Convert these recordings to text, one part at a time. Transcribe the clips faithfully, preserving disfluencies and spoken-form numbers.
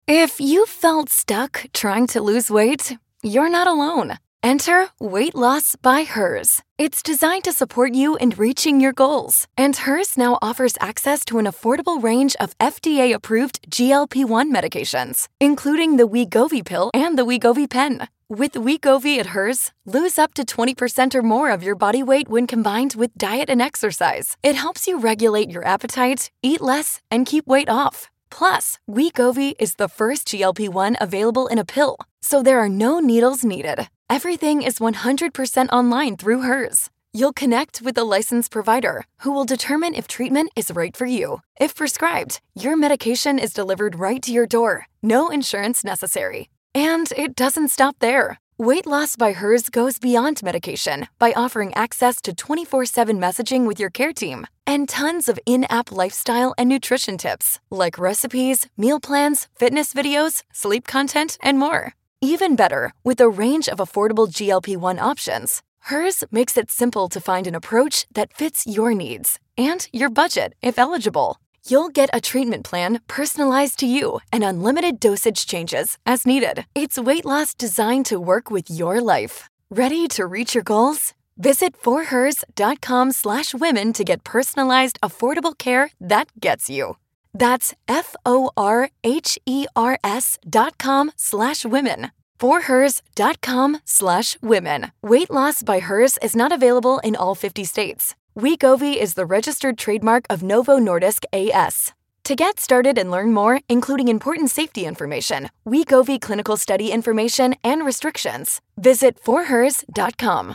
If you felt stuck trying to lose weight, you're not alone. Enter Weight Loss by Hers. It's designed to support you in reaching your goals. And Hers now offers access to an affordable range of F D A-approved G L P one medications, including the Wegovy pill and the Wegovy pen. With Wegovy at Hers, lose up to twenty percent or more of your body weight when combined with diet and exercise. It helps you regulate your appetite, eat less, and keep weight off. Plus, Wegovy is the first G L P one available in a pill, so there are no needles needed. Everything is one hundred percent online through Hers. You'll connect with a licensed provider who will determine if treatment is right for you. If prescribed, your medication is delivered right to your door. No insurance necessary. And it doesn't stop there. Weight Loss by Hers goes beyond medication by offering access to twenty-four seven messaging with your care team and tons of in-app lifestyle and nutrition tips like recipes, meal plans, fitness videos, sleep content, and more. Even better, with a range of affordable G L P one options, Hers makes it simple to find an approach that fits your needs and your budget if eligible. You'll get a treatment plan personalized to you and unlimited dosage changes as needed. It's weight loss designed to work with your life. Ready to reach your goals? Visit forhers.com slash women to get personalized, affordable care that gets you. That's F-O-R-H-E-R-S dot com slash women. forhers.com slash women. Weight Loss by Hers is not available in all fifty states. Wegovy is the registered trademark of Novo Nordisk A S. To get started and learn more, including important safety information, Wegovy clinical study information, and restrictions, visit forhers dot com.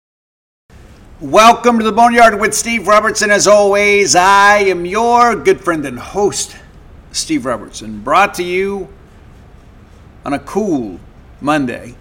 Welcome to the Boneyard with Steve Robertson. As always, I am your good friend and host, Steve Robertson, brought to you on a cool Monday.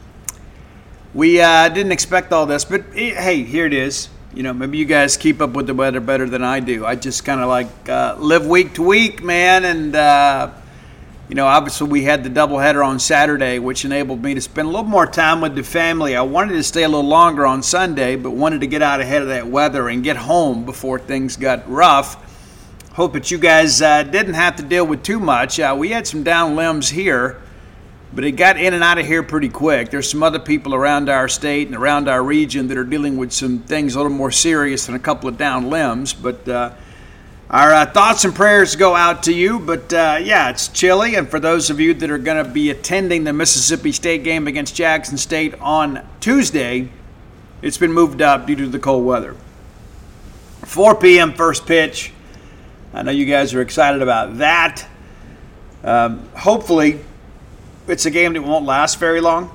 We uh, didn't expect all this, but hey, here it is. You know, maybe you guys keep up with the weather better than I do. I just kind of like uh, live week to week, man. And, uh, you know, obviously we had the doubleheader on Saturday, which enabled me to spend a little more time with the family. I wanted to stay a little longer on Sunday, but wanted to get out ahead of that weather and get home before things got rough. Hope that you guys uh, didn't have to deal with too much. Uh, we had some down limbs here, but it got in and out of here pretty quick. There's some other people around our state and around our region that are dealing with some things a little more serious than a couple of down limbs. But uh, our uh, thoughts and prayers go out to you. But uh, yeah, it's chilly. And for those of you that are going to be attending the Mississippi State game against Jackson State on Tuesday, it's been moved up due to the cold weather. four p.m. first pitch. I know you guys are excited about that. Um, hopefully, it's a game that won't last very long.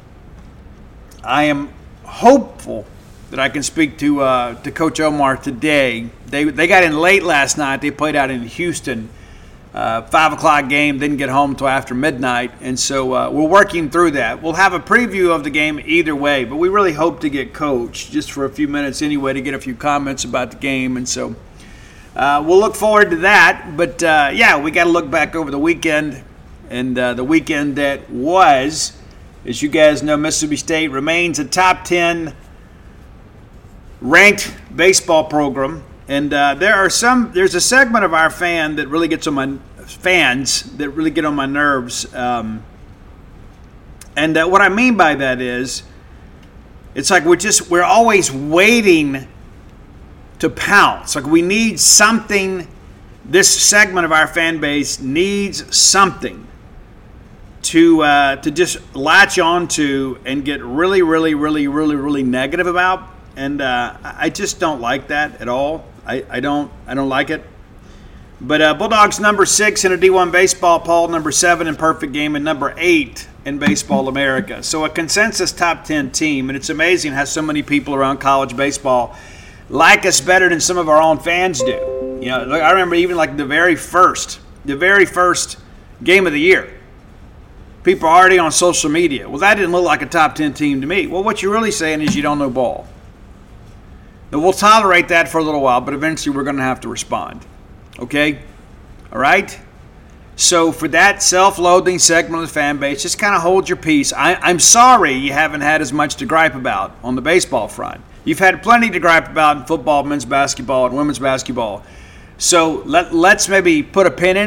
I am hopeful that I can speak to uh, to Coach Omar today. They they got in late last night. They played out in Houston. Uh, five o'clock game, didn't get home until after midnight. And so uh, we're working through that. We'll have a preview of the game either way, but we really hope to get Coach just for a few minutes anyway to get a few comments about the game. And so uh, we'll look forward to that. But, uh, yeah, we got to look back over the weekend. And uh, the weekend that was, as you guys know, Mississippi State remains a top ten ranked baseball program. And uh, there are some. There's a segment of our fan that really gets on my fans that really get on my nerves. Um, and uh, what I mean by that is, it's like we're just we're always waiting to pounce. Like we need something. This segment of our fan base needs something to uh, to just latch on to and get really, really, really, really, really negative about. And uh, I just don't like that at all. I, I don't I don't like it. But uh, Bulldogs number six in a D one baseball poll, number seven in perfect game, and number eight in Baseball America. So a consensus top ten team. And it's amazing how so many people around college baseball like us better than some of our own fans do. You know, I remember even like the very first, the very first game of the year. People are already on social media. Well, that didn't look like a top ten team to me. Well, what you're really saying is you don't know ball. Now, we'll tolerate that for a little while, but eventually we're going to have to respond. Okay? All right? So for that self-loathing segment of the fan base, just kind of hold your peace. I, I'm sorry you haven't had as much to gripe about on the baseball front. You've had plenty to gripe about in football, men's basketball, and women's basketball. So let, let's maybe put a pin in it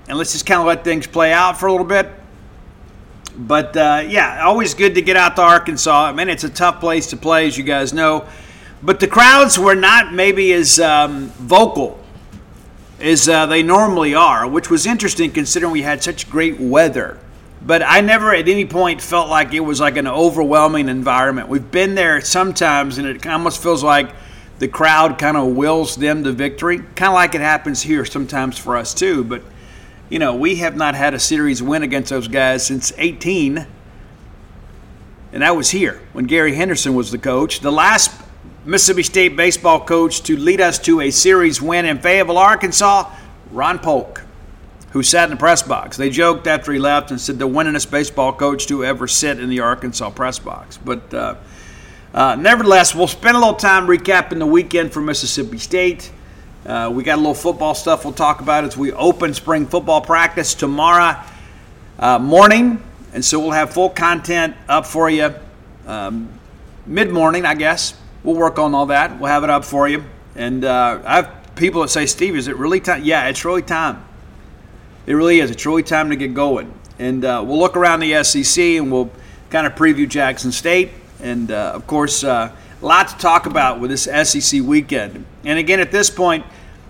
and let's just kind of let things play out for a little bit. But, uh, yeah, always good to get out to Arkansas. I mean, it's a tough place to play, as you guys know. But the crowds were not maybe as um, vocal as uh, they normally are, which was interesting considering we had such great weather. But I never at any point felt like it was like an overwhelming environment. We've been there sometimes, and it almost feels like the crowd kind of wills them to victory, kind of like it happens here sometimes for us too. But, you know, we have not had a series win against those guys since eighteen, and that was here when Gary Henderson was the coach. The last Mississippi State baseball coach to lead us to a series win in Fayetteville, Arkansas, Ron Polk, who sat in the press box. They joked after he left and said the winningest baseball coach to ever sit in the Arkansas press box. But uh, uh, nevertheless, we'll spend a little time recapping the weekend for Mississippi State. Uh, we got a little football stuff we'll talk about as we open spring football practice tomorrow uh, morning. And so we'll have full content up for you um, mid-morning, I guess. We'll work on all that. We'll have it up for you. And uh, I have people that say, Steve, is it really time? Yeah, it's really time. It really is. It's really time to get going. And uh, we'll look around the S E C and we'll kind of preview Jackson State. And, uh, of course, uh, a lot to talk about with this S E C weekend. And, again, at this point,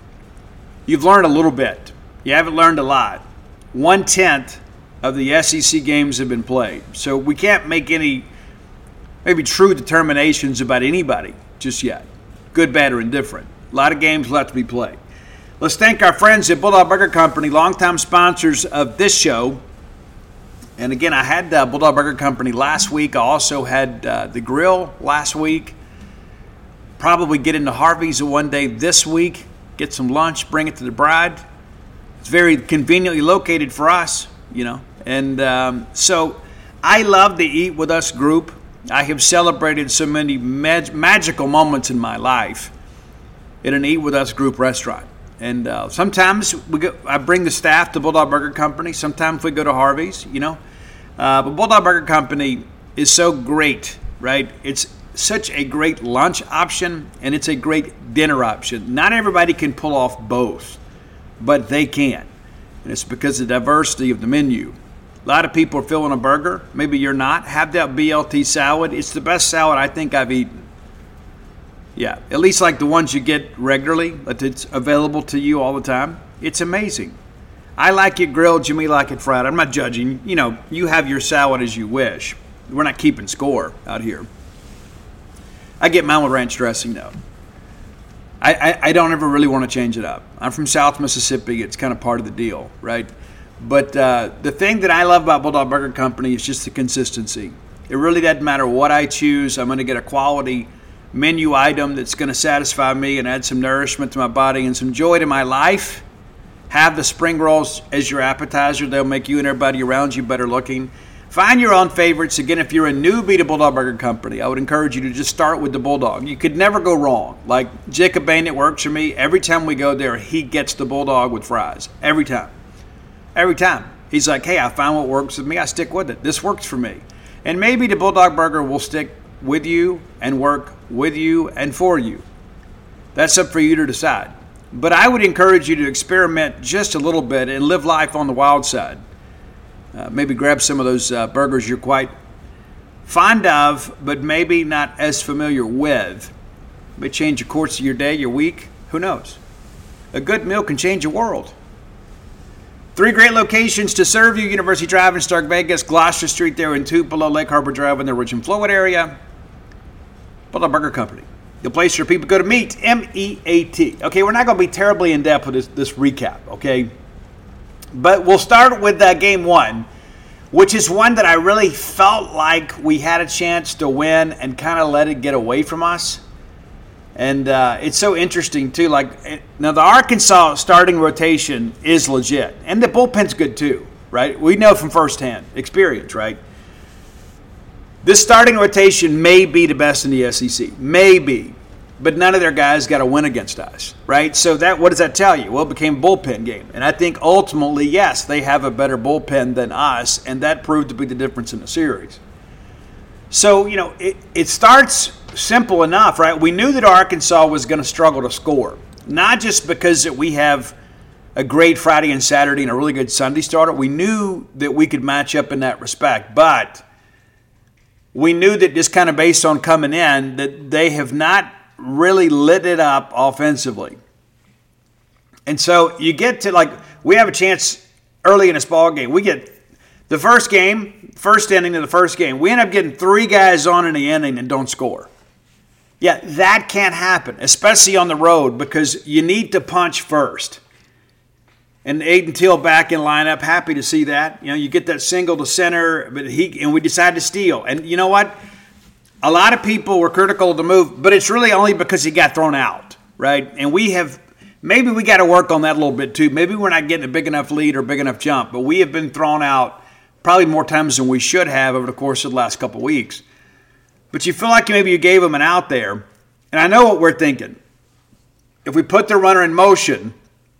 you've learned a little bit. You haven't learned a lot. One-tenth of the S E C games have been played. So we can't make any maybe true determinations about anybody just yet, good, bad, or indifferent. A lot of games left to be played. Let's thank our friends at Bulldog Burger Company, longtime sponsors of this show. And again, I had uh, Bulldog Burger Company last week. I also had uh, the grill last week. Probably get into Harvey's one day this week, get some lunch, bring it to the bride. It's very conveniently located for us, you know. And um, so I love the Eat With Us group. I have celebrated so many mag- magical moments in my life at an Eat With Us group restaurant. And uh, sometimes we go, I bring the staff to Bulldog Burger Company. Sometimes we go to Harvey's, you know. Uh, but Bulldog Burger Company is so great, right? It's such a great lunch option, and it's a great dinner option. Not everybody can pull off both, but they can. And it's because of the diversity of the menu. A lot of people are filling a burger. Maybe you're not. Have that B L T salad. It's the best salad I think I've eaten. Yeah, at least like the ones you get regularly, but it's available to you all the time. It's amazing. I like it grilled. You may like it fried. I'm not judging. You know, you have your salad as you wish. We're not keeping score out here. I get mine with ranch dressing, though. I, I, I don't ever really want to change it up. I'm from South Mississippi. It's kind of part of the deal, right? But uh, the thing that I love about Bulldog Burger Company is just the consistency. It really doesn't matter what I choose. I'm going to get a quality menu item that's going to satisfy me and add some nourishment to my body and some joy to my life. Have the spring rolls as your appetizer. They'll make you and everybody around you better looking. Find your own favorites. Again, if you're a newbie to Bulldog Burger Company, I would encourage you to just start with the Bulldog. You could never go wrong. Like Jacob Bain, it works for me. Every time we go there, he gets the Bulldog with fries. Every time. Every time. He's like, hey, I found what works with me. I stick with it. This works for me. And maybe the Bulldog Burger will stick with you and work with you and for you. That's up for you to decide. But I would encourage you to experiment just a little bit and live life on the wild side. Uh, maybe grab some of those uh, burgers you're quite fond of, but maybe not as familiar with. May change the course of your day, your week. Who knows? A good meal can change your world. Three great locations to serve you: University Drive in Stark Vegas, Gloucester Street there in Tupelo, Lake Harbor Drive in the Rich and Flowood area. Bulldog Burger Company, the place where people go to meet, M E A T. Okay, we're not going to be terribly in-depth with this, this recap, okay? But we'll start with uh, game one, which is one that I really felt like we had a chance to win and kind of let it get away from us. And uh, it's so interesting, too. Like it, now, the Arkansas starting rotation is legit. And the bullpen's good, too, right? We know from firsthand experience, right? This starting rotation may be the best in the S E C. Maybe. But none of their guys got a win against us, right? So that what does that tell you? Well, it became a bullpen game. And I think ultimately, yes, they have a better bullpen than us, and that proved to be the difference in the series. So, you know, it, it starts simple enough, right? We knew that Arkansas was going to struggle to score, not just because that we have a great Friday and Saturday and a really good Sunday starter. We knew that we could match up in that respect, but we knew that just kind of based on coming in that they have not really lit it up offensively. And so you get to, like, we have a chance early in this ball game. We get the first game, first inning of the first game. We end up getting three guys on in the inning and don't score. Yeah, that can't happen, especially on the road, because you need to punch first. And Aiden Teal back in lineup, happy to see that. You know, you get that single to center, but he and we decide to steal. And you know what? A lot of people were critical of the move, but it's really only because he got thrown out, right? And we have maybe we got to work on that a little bit too. Maybe we're not getting a big enough lead or big enough jump, but we have been thrown out probably more times than we should have over the course of the last couple of weeks. But you feel like maybe you gave him an out there, and I know what we're thinking. If we put the runner in motion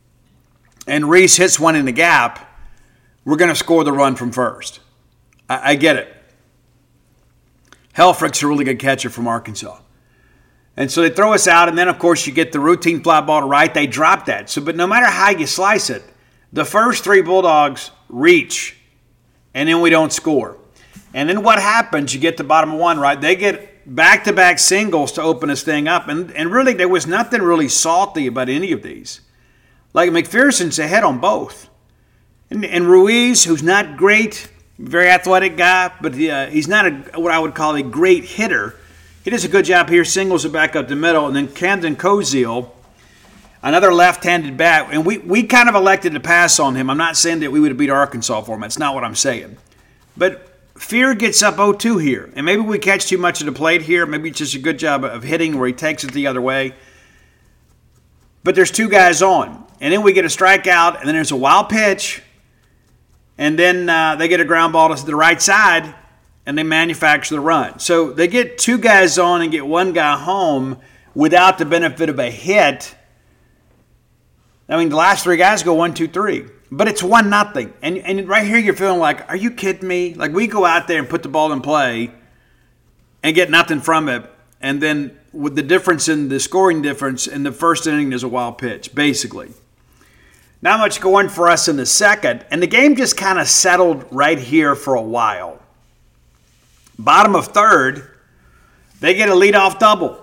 and Reese hits one in the gap, we're going to score the run from first. I, I get it. Helfrich's a really good catcher from Arkansas. And so they throw us out, and then, of course, you get the routine fly ball to right. They drop that. So, but no matter how you slice it, the first three Bulldogs reach, and then we don't score. And then what happens? You get the bottom of one, right? They get back-to-back singles to open this thing up. And, and really, there was nothing really salty about any of these. Like, McPherson's ahead on both. And, and Ruiz, who's not great, very athletic guy, but uh, he's not a, what I would call a great hitter. He does a good job here, singles it back up the middle. And then Camden Koziel, another left-handed bat. And we, we kind of elected to pass on him. I'm not saying that we would have beat Arkansas for him. That's not what I'm saying. But Fear gets up oh two here. And maybe we catch too much of the plate here. Maybe it's just a good job of hitting where he takes it the other way. But there's two guys on. And then we get a strikeout, and then there's a wild pitch. And then uh, they get a ground ball to the right side, and they manufacture the run. So they get two guys on and get one guy home without the benefit of a hit. I mean, the last three guys go one, two, three. But it's one nothing. And, and right here you're feeling like, are you kidding me? Like, we go out there and put the ball in play and get nothing from it. And then with the difference in the scoring difference in the first inning, there's a wild pitch, basically. Not much going for us in the second, and the game just kind of settled right here for a while. Bottom of third, they get a leadoff double.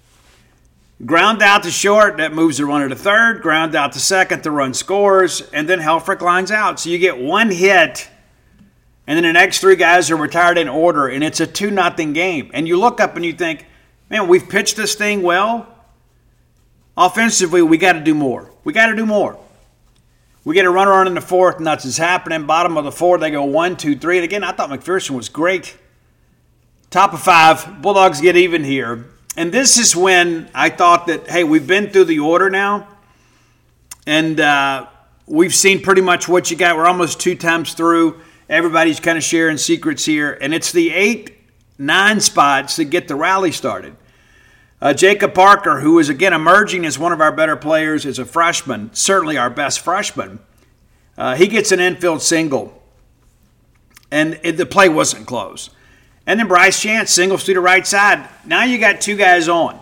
Ground out to short, that moves the runner to third. Ground out to second, the run scores, and then Helfrich lines out. So you get one hit, and then the next three guys are retired in order, and it's a two nothing game. And you look up and you think, man, we've pitched this thing well. Offensively, we got to do more. We got to do more. We get a runner on in the fourth, nothing's happening. Bottom of the fourth, they go one, two, three. And again, I thought McPherson was great. Top of five, Bulldogs get even here. And this is when I thought that, hey, we've been through the order now. And uh, we've seen pretty much what you got. We're almost two times through. Everybody's kind of sharing secrets here. And it's the eight, nine spots that get the rally started. Uh, Jacob Parker, who is, again, emerging as one of our better players as a freshman, certainly our best freshman, uh, he gets an infield single. And it, the play wasn't close. And then Bryce Chance singles to the right side. Now you got two guys on.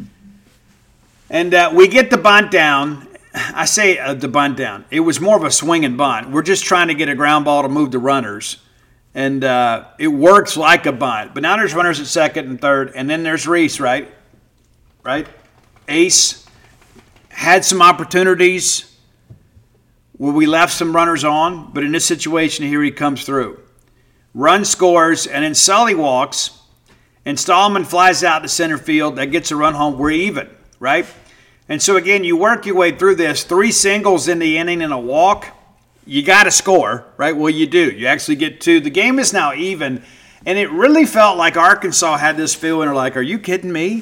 And uh, we get the bunt down. I say uh, the bunt down. It was more of a swing and bunt. We're just trying to get a ground ball to move the runners. And uh, it works like a bunt. But now there's runners at second and third. And then there's Reese, right? Right? Ace had some opportunities where we left some runners on, but in this situation here, he comes through. Run scores, and then Sully walks, and Stallman flies out to center field. That gets a run home. We're even, right? And so, again, you work your way through this. Three singles in the inning and a walk. You got to score, right? Well, you do. You actually get two. The game is now even, and it really felt like Arkansas had this feeling, like, are you kidding me?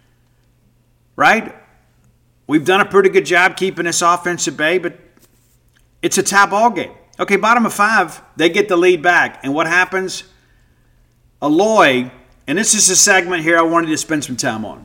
Right? We've done a pretty good job keeping this offense at bay, but it's a tie ball game. Okay, bottom of five, they get the lead back. And what happens? Aloy, and this is a segment here I wanted to spend some time on.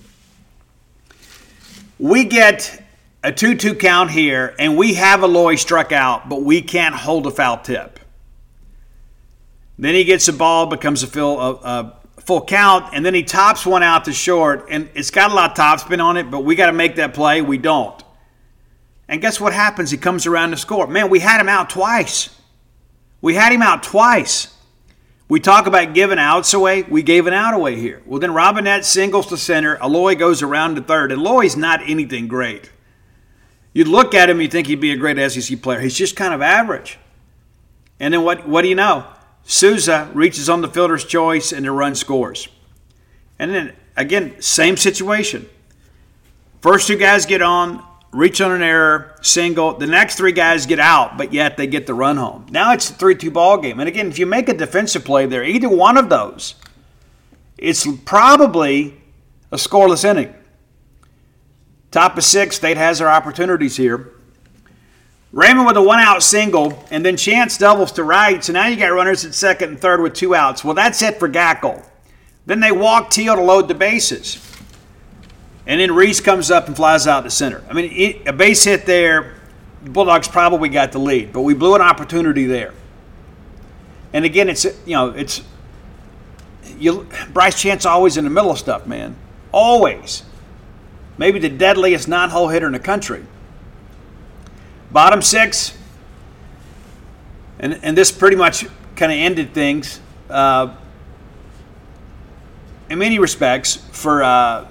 We get a two two count here, and we have Aloy struck out, but we can't hold a foul tip. Then he gets the ball, becomes a fill a, a full count, and then he tops one out to short, and it's got a lot of topspin on it, but we got to make that play. We don't. And guess what happens? He comes around to score. Man, we had him out twice. We had him out twice. We talk about giving outs away. We gave an out away here. Well, then Robinette singles to center. Eloy goes around to third. And Eloy's not anything great. You'd look at him, you think he'd be a great S E C player. He's just kind of average. And then what, what do you know? Souza reaches on the fielder's choice, and the run scores. And then, again, same situation. First two guys get on, reach on an error, single. The next three guys get out, but yet they get the run home. Now it's a three two ball game. And again, if you make a defensive play there, either one of those, it's probably a scoreless inning. Top of six, State has their opportunities here. Raymond with a one-out single, and then Chance doubles to right. So now you got runners at second and third with two outs. Well, that's it for Gackle. Then they walk Teal to load the bases. And then Reese comes up and flies out to center. I mean, it, a base hit there, the Bulldogs probably got the lead, but we blew an opportunity there. And again, it's, you know, it's, you, Bryce Chance always in the middle of stuff, man. Always. Maybe the deadliest non-hole hitter in the country. Bottom six, and, and this pretty much kind of ended things uh, in many respects for uh,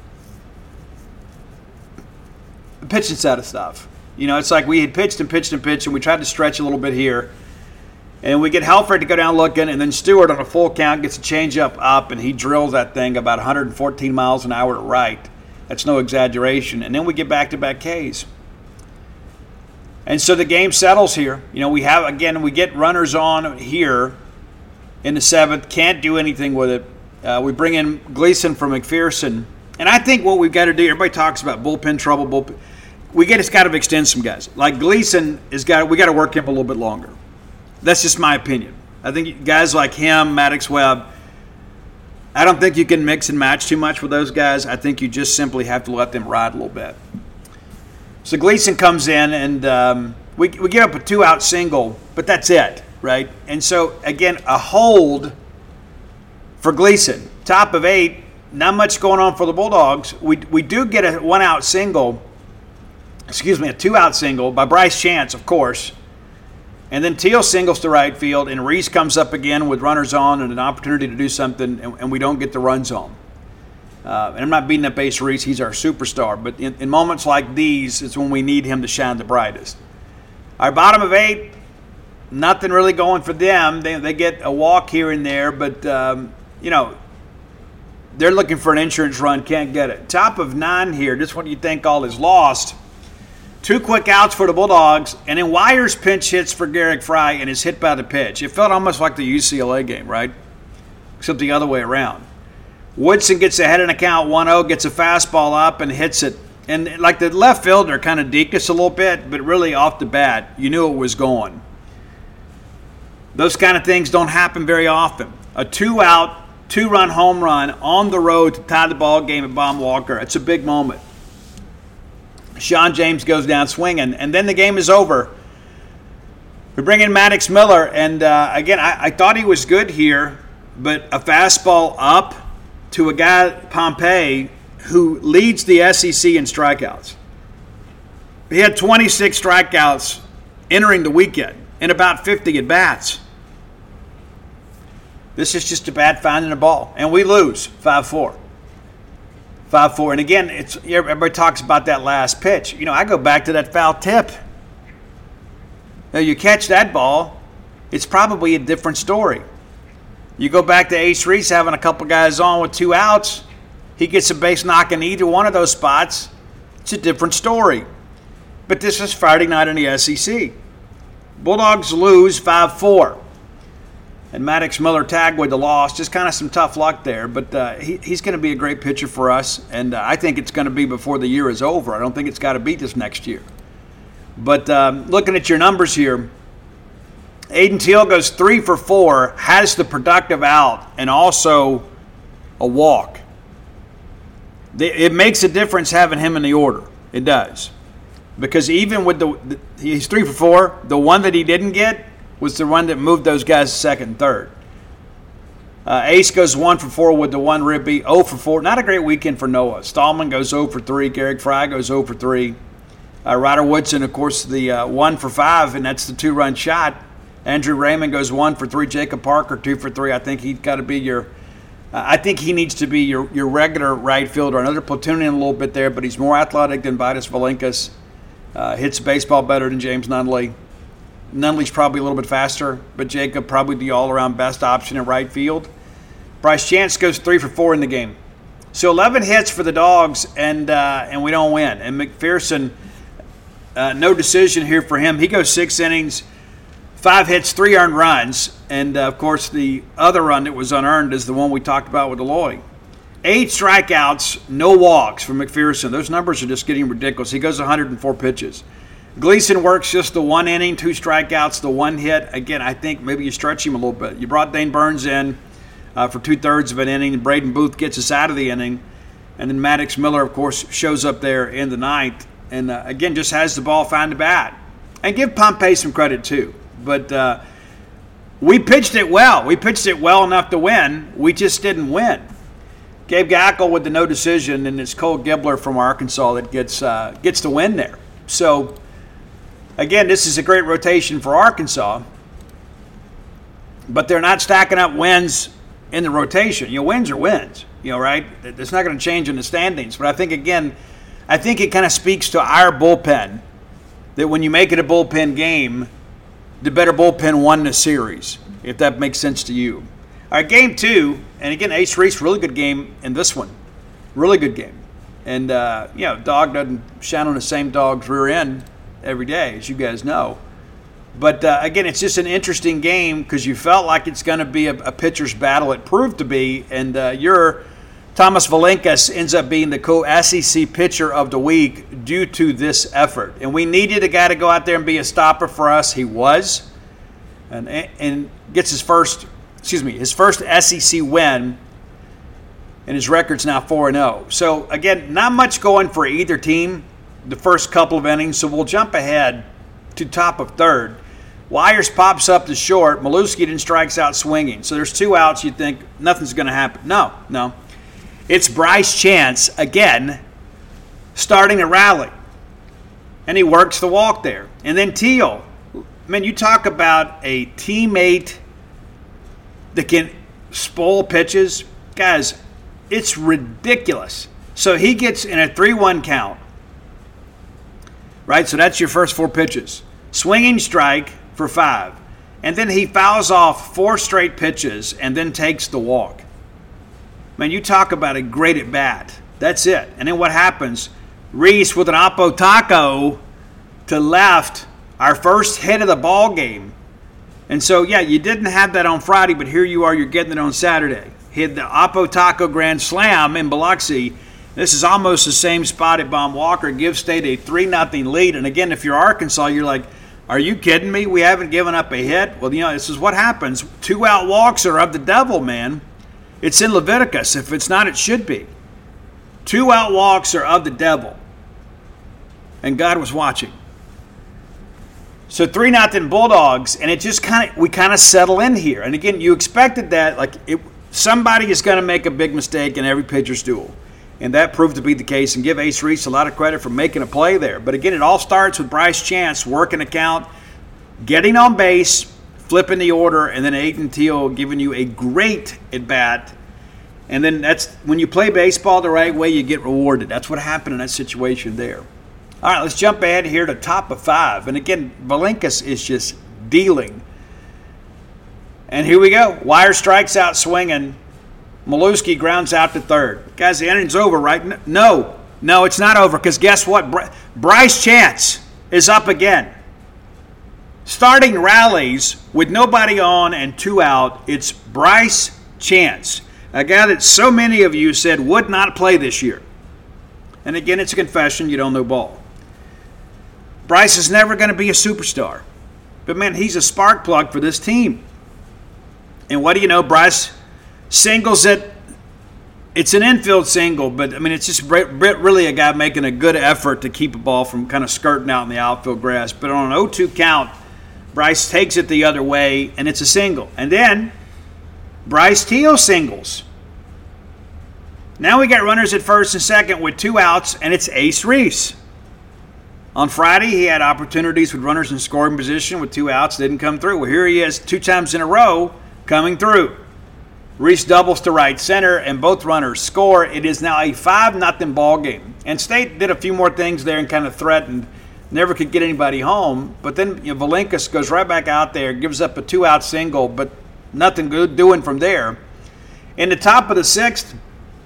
the pitching side of stuff. You know, it's like we had pitched and pitched and pitched, and we tried to stretch a little bit here. And we get Helfrich to go down looking, and then Stewart on a full count gets a changeup up, and he drills that thing about one hundred fourteen miles an hour to right. That's no exaggeration. And then we get back-to-back Ks. And so the game settles here. You know, we have, again, we get runners on here in the seventh. Can't do anything with it. Uh, we bring in Gleason for McPherson. And I think what we've got to do, everybody talks about bullpen trouble. Bullpen. We get, it's got to extend some guys. Like Gleason, is got, we got to work him a little bit longer. That's just my opinion. I think guys like him, Maddox Webb, I don't think you can mix and match too much with those guys. I think you just simply have to let them ride a little bit. So Gleason comes in, and um, we, we get up a two-out single, but that's it, right? And so, again, a hold for Gleason. Top of eight, not much going on for the Bulldogs. We, we do get a one-out single, excuse me, a two-out single by Bryce Chance, of course. And then Teal singles to right field, and Reese comes up again with runners on and an opportunity to do something, and, and we don't get the runs home. Uh, and I'm not beating up Ace Reese. He's our superstar. But in, in moments like these, it's when we need him to shine the brightest. Our bottom of eight, nothing really going for them. They, they get a walk here and there, but, um, you know, they're looking for an insurance run, can't get it. Top of nine here, just when you think all is lost. Two quick outs for the Bulldogs, and then Wires pinch hits for Garrick Fry and is hit by the pitch. It felt almost like the U C L A game, right? Except the other way around. Woodson gets ahead in the count one oh, gets a fastball up and hits it. And like the left fielder kind of deked us a little bit, but really off the bat, you knew it was going. Those kind of things don't happen very often. A two-out, two-run home run on the road to tie the ball game at Baum Walker. It's a big moment. Sean James goes down swinging, and then the game is over. We bring in Maddox Miller, and uh, again, I, I thought he was good here, but a fastball up to a guy, Pompey, who leads the S E C in strikeouts. He had twenty-six strikeouts entering the weekend and about fifty at-bats. This is just a bad finding the ball, and we lose five four. five four. And again, it's everybody talks about that last pitch. You know, I go back to that foul tip. Now, you catch that ball, it's probably a different story. You go back to Ace Reese having a couple guys on with two outs. He gets a base knock in either one of those spots. It's a different story. But this is Friday night in the S E C. Bulldogs lose five four. And Maddox Miller tagged with the loss. Just kind of some tough luck there. But uh, he, he's going to be a great pitcher for us. And uh, I think it's going to be before the year is over. I don't think it's got to be this next year. But um, looking at your numbers here, Aiden Teal goes three for four, has the productive out, and also a walk. It makes a difference having him in the order. It does. Because even with the, the he's three for four, the one that he didn't get was the one that moved those guys to second and third. Uh, Ace goes one for four with the one ribby, oh for four. Not a great weekend for Noah. Stallman goes oh for three. Garrick Fry goes oh for three. Uh, Ryder Woodson, of course, the uh, one for five, and that's the two-run shot. Andrew Raymond goes one for three. Jacob Parker, two for three. I think he's got to be your uh, – I think he needs to be your, your regular right fielder. Another platooning a little bit there, but he's more athletic than Vitas Valinkas. Uh, hits the baseball better than James Nunley. Nunley's probably a little bit faster, but Jacob probably the all-around best option in right field. Bryce Chance goes three for four in the game. So eleven hits for the Dogs, and uh, and we don't win. And McPherson – Uh, no decision here for him. He goes six innings, five hits, three earned runs. And, uh, of course, the other run that was unearned is the one we talked about with Eloy. Eight strikeouts, no walks for McPherson. Those numbers are just getting ridiculous. He goes one hundred four pitches. Gleason works just the one inning, two strikeouts, the one hit. Again, I think maybe you stretch him a little bit. You brought Dane Burns in uh, for two-thirds of an inning, and Braden Booth gets us out of the inning. And then Maddox Miller, of course, shows up there in the ninth. And, uh, again, just has the ball, find the bat. And give Pompey some credit, too. But uh, we pitched it well. We pitched it well enough to win. We just didn't win. Gabe Gackel with the no decision, and it's Cole Gibbler from Arkansas that gets uh, gets the win there. So, again, this is a great rotation for Arkansas. But they're not stacking up wins in the rotation. You know, wins are wins, you know, right? It's not going to change in the standings. But I think, again, I think it kind of speaks to our bullpen that when you make it a bullpen game, the better bullpen won the series, if that makes sense to you. All right, game two, and again, Ace Reese, really good game in this one. Really good game. And, uh, you know, dog doesn't shine on the same dog's rear end every day, as you guys know. But, uh, again, it's just an interesting game because you felt like it's going to be a, a pitcher's battle. It proved to be, and uh, you're – Thomas Valinkas ends up being the co-S E C pitcher of the week due to this effort. And we needed a guy to go out there and be a stopper for us. He was. And, and gets his first, excuse me, his first S E C win. And his record's now four and oh. So, again, not much going for either team the first couple of innings. So we'll jump ahead to top of third. Wires pops up to short. Maluski then strikes out swinging. So there's two outs. You think nothing's going to happen. No, no. It's Bryce Chance, again, starting to rally. And he works the walk there. And then Teal. Man, you talk about a teammate that can spoil pitches. Guys, it's ridiculous. So he gets in a three one count. Right? So that's your first four pitches. Swinging strike for five. And then he fouls off four straight pitches and then takes the walk. Man, you talk about a great at bat. That's it. And then what happens? Reese with an oppo taco to left, our first hit of the ball game. And so, yeah, you didn't have that on Friday, but here you are, you're getting it on Saturday. Hit the oppo taco grand slam in Biloxi. This is almost the same spot at Baum Walker. Gives State a three nothing lead. And again, if you're Arkansas, you're like, are you kidding me? We haven't given up a hit? Well, you know, this is what happens. Two out walks are of the devil, man. It's in Leviticus. If it's not, it should be. Two out walks are of the devil. And God was watching. So three nothing Bulldogs, and it just kind of we kind of settle in here. And again, you expected that, like it, somebody is going to make a big mistake in every pitcher's duel. And that proved to be the case. And give Ace Reese a lot of credit for making a play there. But again, it all starts with Bryce Chance working a count, getting on base, flipping the order, and then Aiden Teal giving you a great at-bat. And then that's when you play baseball the right way, you get rewarded. That's what happened in that situation there. All right, let's jump ahead here to top of five. And again, Valinkas is just dealing. And here we go. Wire strikes out swinging. Maluski grounds out to third. Guys, the inning's over, right? No. No, it's not over because guess what? Bry- Bryce Chance is up again. Starting rallies with nobody on and two out, it's Bryce Chance, a guy that so many of you said would not play this year. And again, it's a confession, you don't know ball. Bryce is never going to be a superstar. But, man, he's a spark plug for this team. And what do you know? Bryce singles it. It's an infield single, but, I mean, it's just really a guy making a good effort to keep a ball from kind of skirting out in the outfield grass. But on an oh two count, Bryce takes it the other way, and it's a single. And then Bryce Teal singles. Now we got runners at first and second with two outs, and it's Ace Reese. On Friday, he had opportunities with runners in scoring position with two outs, didn't come through. Well, here he is two times in a row coming through. Reese doubles to right center, and both runners score. It is now a five nothing ball game. And State did a few more things there and kind of threatened. Never could get anybody home. But then you know, Valinkas goes right back out there, gives up a two-out single, but nothing good doing from there. In the top of the sixth,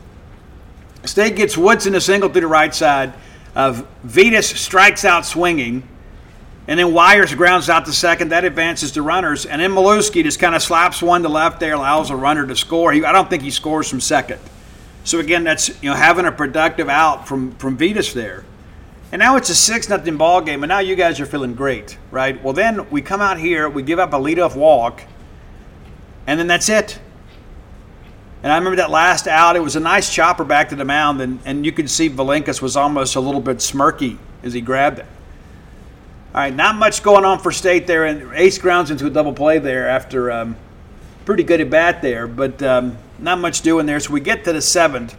State gets Woodson a single to the right side. Uh, Vetus strikes out swinging. And then Wires grounds out the second. That advances the runners. And then Malewski just kind of slaps one to left there, allows a runner to score. He, I don't think he scores from second. So, again, that's you know having a productive out from, from Vetus there. And now it's a six nothing ball game, and now you guys are feeling great, right? Well, then we come out here, we give up a leadoff walk, and then that's it. And I remember that last out, it was a nice chopper back to the mound, and, and you could see Valinkas was almost a little bit smirky as he grabbed it. All right, not much going on for State there, and Ace grounds into a double play there after um, pretty good at bat there, but um, not much doing there. So we get to the seventh,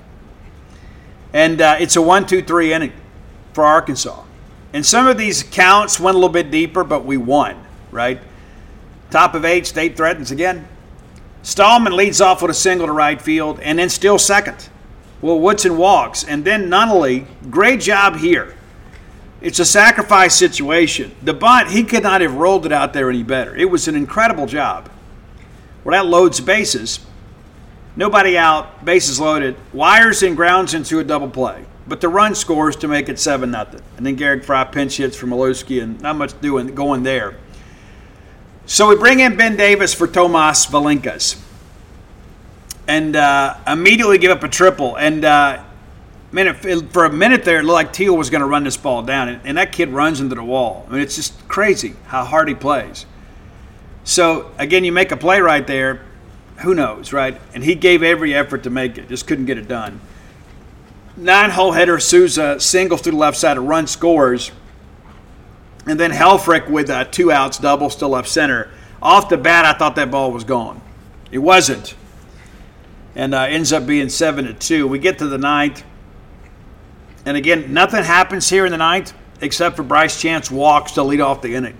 and uh, it's a one two three inning for Arkansas. And some of these counts went a little bit deeper, but we won, right? Top of eight, State threatens again. Stallman leads off with a single to right field, and then still second. Well, Woodson walks, and then Nunnally, great job here. It's a sacrifice situation. The bunt, he could not have rolled it out there any better. It was an incredible job. Well, that loads bases. Nobody out, bases loaded. Wires and grounds into a double play. But the run scores to make it seven nothing. And then Garrick Fry pinch hits for Malewski, and not much doing going there. So we bring in Ben Davis for Tomas Valinkas. And uh, immediately give up a triple. And uh, man, it, for a minute there, it looked like Teal was going to run this ball down. And, and that kid runs into the wall. I mean, it's just crazy how hard he plays. So, again, you make a play right there. Who knows, right? And he gave every effort to make it. Just couldn't get it done. Nine-hole hitter Souza singles to the left side. A run scores. And then Helfrich with uh, two outs, doubles to left center. Off the bat, I thought that ball was gone. It wasn't. And uh, ends up being seven to two. We get to the ninth. And again, nothing happens here in the ninth except for Bryce Chance walks to lead off the inning.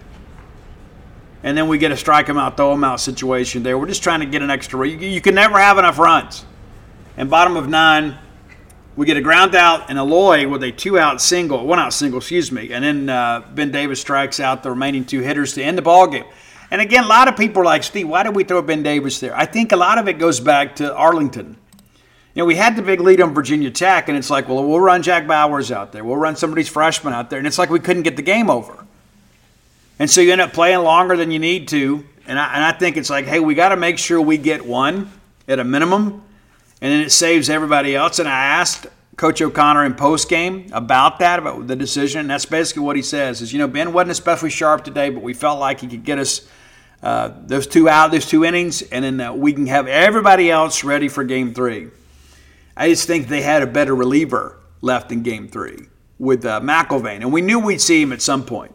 And then we get a strike him out, throw him out situation there. We're just trying to get an extra. You, you can never have enough runs. And bottom of nine, we get a ground out and Aloy with a two-out single, one-out single, excuse me. And then uh, Ben Davis strikes out the remaining two hitters to end the ball game. And again, a lot of people are like, Steve, why did we throw Ben Davis there? I think a lot of it goes back to Arlington. You know, we had the big lead on Virginia Tech, and it's like, well, we'll run Jack Bowers out there. We'll run some of these freshmen out there. And it's like we couldn't get the game over. And so you end up playing longer than you need to. And I, and I think it's like, hey, we got to make sure we get one at a minimum, and then it saves everybody else. And I asked Coach O'Connor in postgame about that, about the decision, and that's basically what he says is, you know, Ben wasn't especially sharp today, but we felt like he could get us uh, those two out, those two innings, and then uh, we can have everybody else ready for game three. I just think they had a better reliever left in game three with uh, McIlvain, and we knew we'd see him at some point.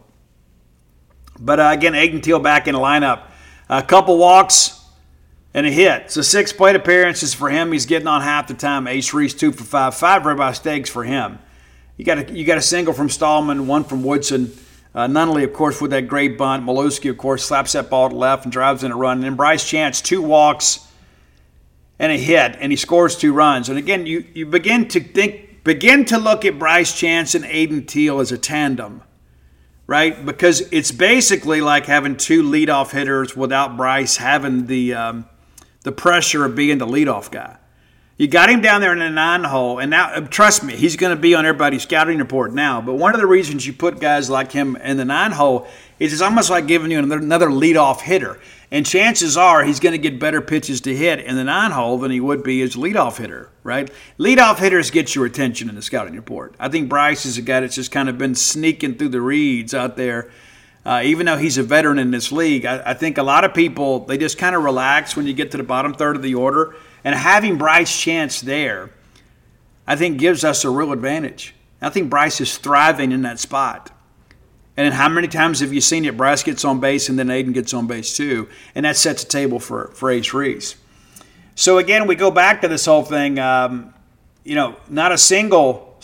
But uh, again, Aiden Teal back in the lineup. A couple walks and a hit. So six plate appearances for him. He's getting on half the time. Ace Reese two for five. Five ribeye steaks for him. You got a, you got a single from Stallman, one from Woodson. Uh, Nunnally, of course, with that great bunt. Malewski, of course, slaps that ball to left and drives in a run. And then Bryce Chance, two walks and a hit, and he scores two runs. And again, you, you begin to think, begin to look at Bryce Chance and Aiden Teal as a tandem, right? Because it's basically like having two leadoff hitters without Bryce having the um, the pressure of being the leadoff guy. You got him down there in the nine hole, and now, trust me, he's going to be on everybody's scouting report now. But one of the reasons you put guys like him in the nine hole is it's almost like giving you another, another leadoff hitter. And chances are he's going to get better pitches to hit in the nine hole than he would be as leadoff hitter, right? Leadoff hitters get your attention in the scouting report. I think Bryce is a guy that's just kind of been sneaking through the reeds out there. Uh, even though he's a veteran in this league, I, I think a lot of people, they just kind of relax when you get to the bottom third of the order. And having Bryce Chance there, I think gives us a real advantage. I think Bryce is thriving in that spot. And how many times have you seen it? Bryce gets on base and then Aiden gets on base too. And that sets a table for, for Ace Reese. So again, we go back to this whole thing. Um, you know, not a single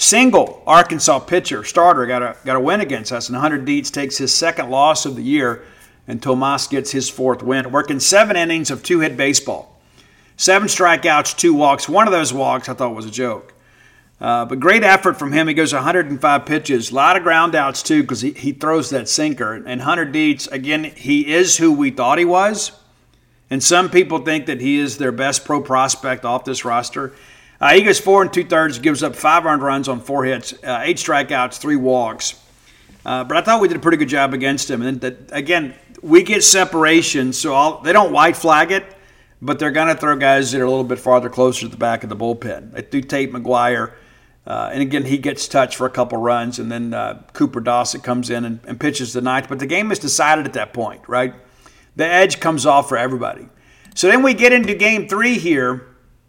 single Arkansas pitcher, starter, got a, got a win against us. And Hunter Dietz takes his second loss of the year, and Tomas gets his fourth win. Working seven innings of two-hit baseball. Seven strikeouts, two walks. One of those walks I thought was a joke. Uh, but great effort from him. He goes one hundred five pitches. A lot of ground outs, too, because he, he throws that sinker. And Hunter Dietz, again, he is who we thought he was. And some people think that he is their best pro prospect off this roster. Uh, he goes four and two-thirds, gives up five earned runs on four hits, uh, eight strikeouts, three walks. Uh, but I thought we did a pretty good job against him. And then, that, again, we get separation, so I'll, they don't white flag it, but they're going to throw guys that are a little bit farther closer to the back of the bullpen. They do Tate McGuire, uh, and again, he gets touched for a couple runs, and then uh, Cooper Dossett comes in and, and pitches the ninth. But the game is decided at that point, right? The edge comes off for everybody. So then we get into game three here,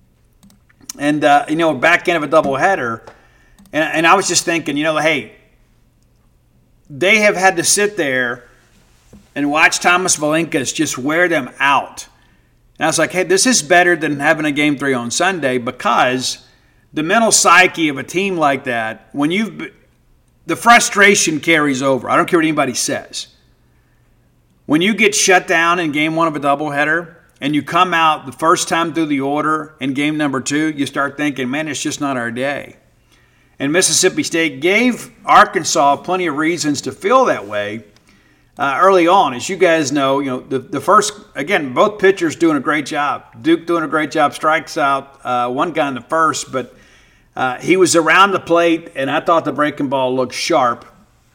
and, uh, you know, back end of a doubleheader, and, and I was just thinking, you know, hey, they have had to sit there and watch Thomas Valinkas just wear them out. And I was like, hey, this is better than having a game three on Sunday, because the mental psyche of a team like that, when you've the frustration carries over. I don't care what anybody says. When you get shut down in game one of a doubleheader and you come out the first time through the order in game number two, you start thinking, man, it's just not our day. And Mississippi State gave Arkansas plenty of reasons to feel that way uh, early on. As you guys know, you know the, the first, again, both pitchers doing a great job. Duke doing a great job, strikes out uh, one guy in the first, but uh, he was around the plate, and I thought the breaking ball looked sharp.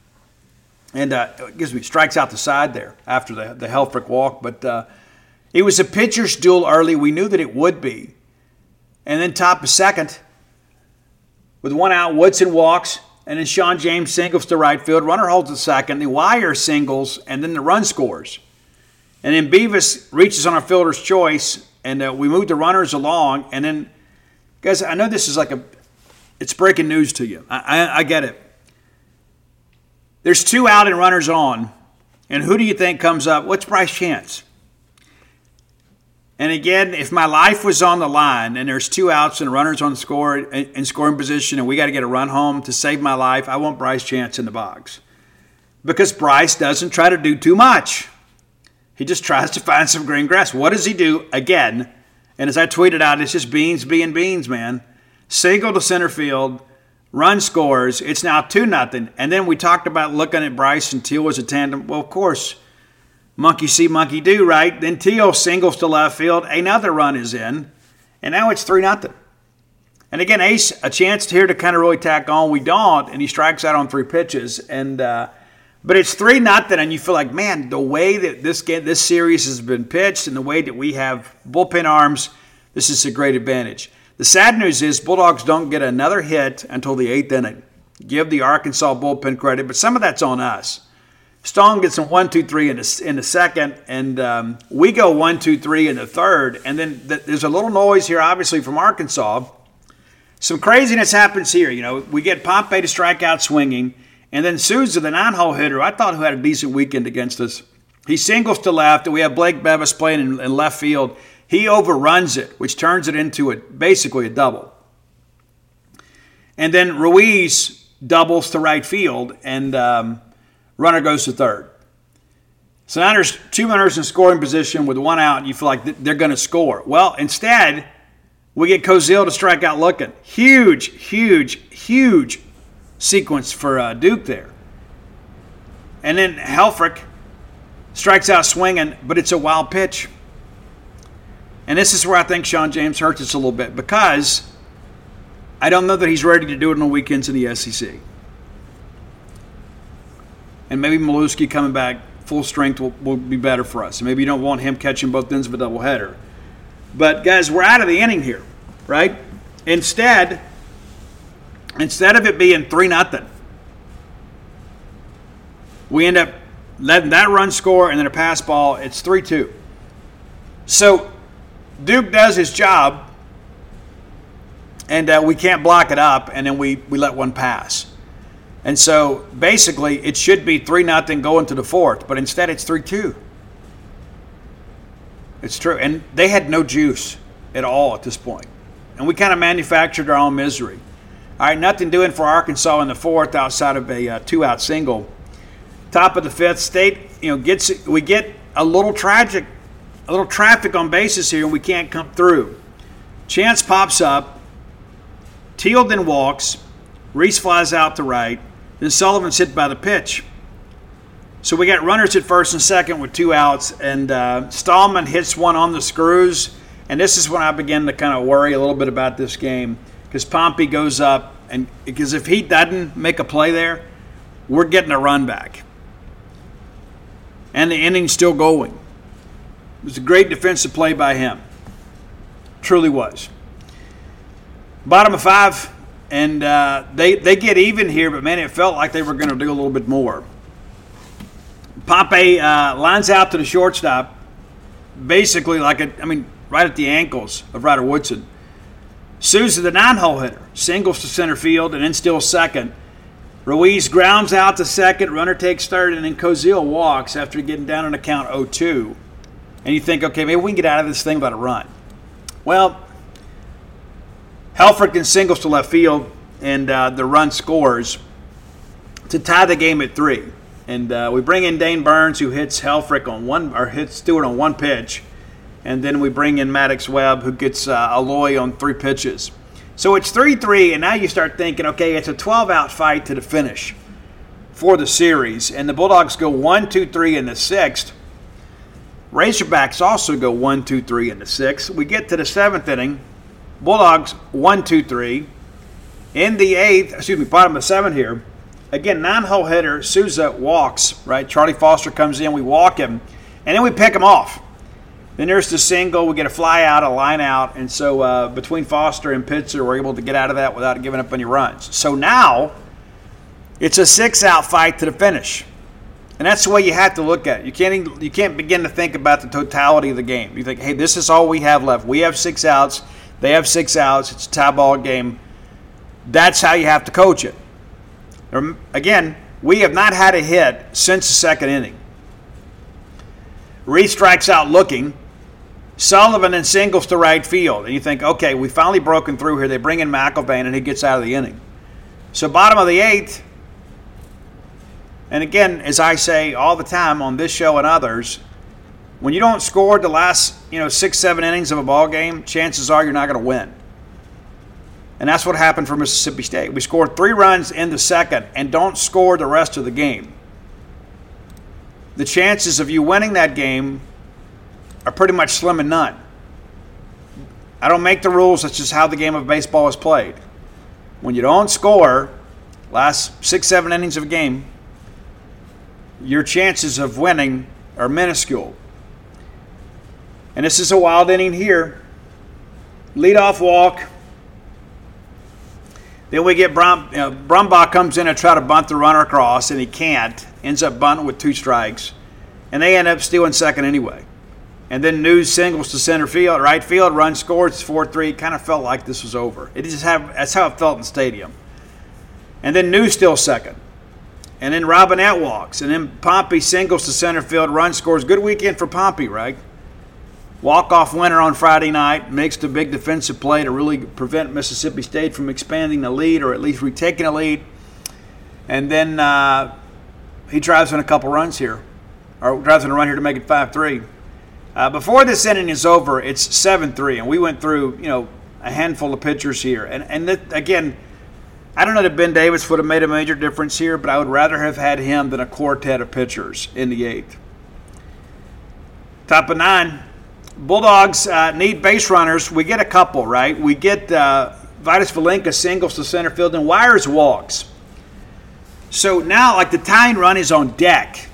And uh, excuse me, strikes out the side there after the, the Helfrich walk. But uh, it was a pitcher's duel early. We knew that it would be. And then top of second, with one out, Woodson walks, and then Sean James singles to right field. Runner holds the second. The Wire singles, and then the run scores. And then Beavis reaches on a fielder's choice, and uh, we move the runners along. And then, guys, I know this is like a, it's breaking news to you. I, I, I get it. There's two out and runners on, and who do you think comes up? What's Bryce Chance? And again, if my life was on the line and there's two outs and runners on score in scoring position and we got to get a run home to save my life, I want Bryce Chance in the box. Because Bryce doesn't try to do too much. He just tries to find some green grass. What does he do? Again, and as I tweeted out, it's just beans being beans, man. Single to center field, run scores. It's now two nothing. And then we talked about looking at Bryce and Teal as a tandem. Well, of course, monkey see, monkey do, right? Then Teal singles to left field. Another run is in. And now it's three nothing. And again, Ace, a chance here to kind of really tack on. We don't, and he strikes out on three pitches. And uh, but it's three nothing, and you feel like, man, the way that this game, this series has been pitched and the way that we have bullpen arms, this is a great advantage. The sad news is Bulldogs don't get another hit until the eighth inning. Give the Arkansas bullpen credit, but some of that's on us. Stone gets some one, two, three in the, in the second, and um, we go one, two, three in the third. And then th- there's a little noise here, obviously, from Arkansas. Some craziness happens here. You know, we get Pompey to strike out swinging, and then Souza, the nine-hole hitter, I thought who had a decent weekend against us. He singles to left, and we have Blake Bevis playing in, in left field. He overruns it, which turns it into a, basically a double. And then Ruiz doubles to right field, and um, runner goes to third. So now there's two runners in scoring position with one out, and you feel like they're going to score. Well, instead, we get Kozil to strike out looking. Huge, huge, huge sequence for uh, Duke there. And then Helfrich strikes out swinging, but it's a wild pitch. And this is where I think Sean James hurts us a little bit, because I don't know that he's ready to do it on the weekends in the S E C. And maybe Milewski coming back full strength will, will be better for us. And maybe you don't want him catching both ends of a doubleheader. But, guys, we're out of the inning here, right? Instead, instead of it being three nothing, we end up letting that run score and then a pass ball. It's three two. So Duke does his job, and uh, we can't block it up, and then we, we let one pass. And so, basically, it should be three nothing going to the fourth, but instead it's three two. It's true. And they had no juice at all at this point. And we kind of manufactured our own misery. All right, nothing doing for Arkansas in the fourth outside of a uh, two-out single. Top of the fifth, State, you know, gets we get a little tragic, a little traffic on bases here, and we can't come through. Chance pops up. Teal then walks. Reese flies out to right. Then Sullivan's hit by the pitch. So we got runners at first and second with two outs, and uh, Stallman hits one on the screws. And this is when I begin to kind of worry a little bit about this game, because Pompey goes up, and because if he doesn't make a play there, we're getting a run back. And the inning's still going. It was a great defensive play by him. Truly was. Bottom of five, and uh, they, they get even here, but, man, it felt like they were going to do a little bit more. Pompey uh, lines out to the shortstop, basically like a, I mean, right at the ankles of Ryder Woodson. Souza, the nine-hole hitter, singles to center field and then steals second. Ruiz grounds out to second, runner takes third, and then Cozile walks after getting down on the count oh two. And you think, okay, maybe we can get out of this thing without a run. Well, Helfrich then singles to left field, and uh, the run scores to tie the game at three. And uh, we bring in Dane Burns, who hits Helfrich on one, or hits Stewart on one pitch. And then we bring in Maddox Webb, who gets uh, Aloy on three pitches. So it's three three, and now you start thinking, okay, it's a twelve-out fight to the finish for the series. And the Bulldogs go one two three in the sixth. Razorbacks also go one two three in the sixth. We get to the seventh inning. Bulldogs one two three. In the eighth, excuse me, bottom of seven here. Again, nine-hole hitter, Souza walks, right? Charlie Foster comes in, we walk him, and then we pick him off. Then there's the single. We get a fly out, a line out. And so uh, between Foster and Pitzer, we're able to get out of that without giving up any runs. So now it's a six-out fight to the finish. And that's the way you have to look at it. You can't, even, you can't begin to think about the totality of the game. You think, hey, this is all we have left. We have six outs. They have six outs. It's a tie ball game. That's how you have to coach it. Again, we have not had a hit since the second inning. Reese strikes out looking. Sullivan then singles to right field. And you think, okay, we finally broken through here. They bring in McIlvain, and he gets out of the inning. So bottom of the eighth, and again, as I say all the time on this show and others, when you don't score the last, you know, six, seven innings of a ball game, chances are you're not going to win. And that's what happened for Mississippi State. We scored three runs in the second and don't score the rest of the game. The chances of you winning that game are pretty much slim and none. I don't make the rules. That's just how the game of baseball is played. When you don't score last six, seven innings of a game, your chances of winning are minuscule. And this is a wild inning here. Leadoff walk. Then we get Brum, you know, Brumbaugh comes in and try to bunt the runner across, and he can't. Ends up bunting with two strikes. And they end up stealing second anyway. And then News singles to center field, right field, run scored, it's four three. It kind of felt like this was over. It just have, that's how it felt in the stadium. And then News steals second. And then Robinette walks. And then Pompey singles to center field, run scores. Good weekend for Pompey, right? Walk-off winner on Friday night, makes the big defensive play to really prevent Mississippi State from expanding the lead or at least retaking a lead. And then uh, he drives in a couple runs here, or drives in a run here to make it five three. Uh, before this inning is over, it's seven three, and we went through, you know, a handful of pitchers here. And, and th- again, I don't know that Ben Davis would have made a major difference here, but I would rather have had him than a quartet of pitchers in the eighth. Top of nine. Bulldogs uh, need base runners. We get a couple, right? We get uh, Vitus Valenka singles to center field, and Wires walks. So now, like, the tying run is on deck.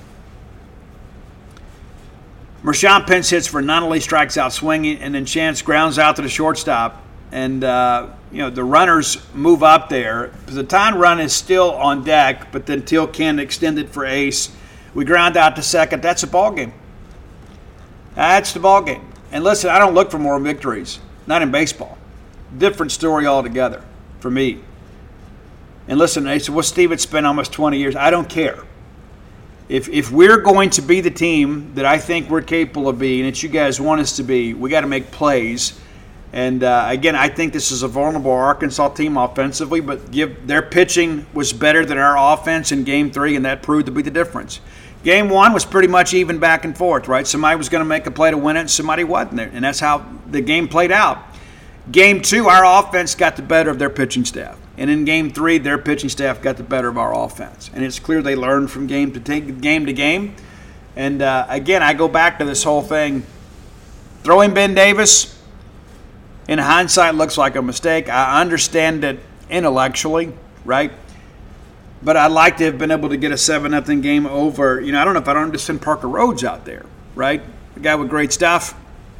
Mershawn Pence hits for Nunnally, strikes out swinging, and then Chance grounds out to the shortstop. And, uh, you know, the runners move up there. The tying run is still on deck, but then Teal can extend it for ace. We ground out to second. That's a ball game. That's the ball game. And listen, I don't look for more victories. Not in baseball. Different story altogether for me. And listen, they said, well, Steve, it's been almost twenty years. I don't care. If if we're going to be the team that I think we're capable of being, that you guys want us to be, we got to make plays. And, uh, again, I think this is a vulnerable Arkansas team offensively, but give, their pitching was better than our offense in Game three, and that proved to be the difference. Game one was pretty much even back and forth, right? Somebody was going to make a play to win it, and somebody wasn't there, and that's how the game played out. Game two, our offense got the better of their pitching staff. And in Game three, their pitching staff got the better of our offense. And it's clear they learned from game to take, game to game. And, uh, again, I go back to this whole thing. Throwing Ben Davis, in hindsight, looks like a mistake. I understand it intellectually, right? But I'd like to have been able to get a seven nothing game over. You know, I don't know if I don't just send Parker Rhodes out there, right? A guy with great stuff.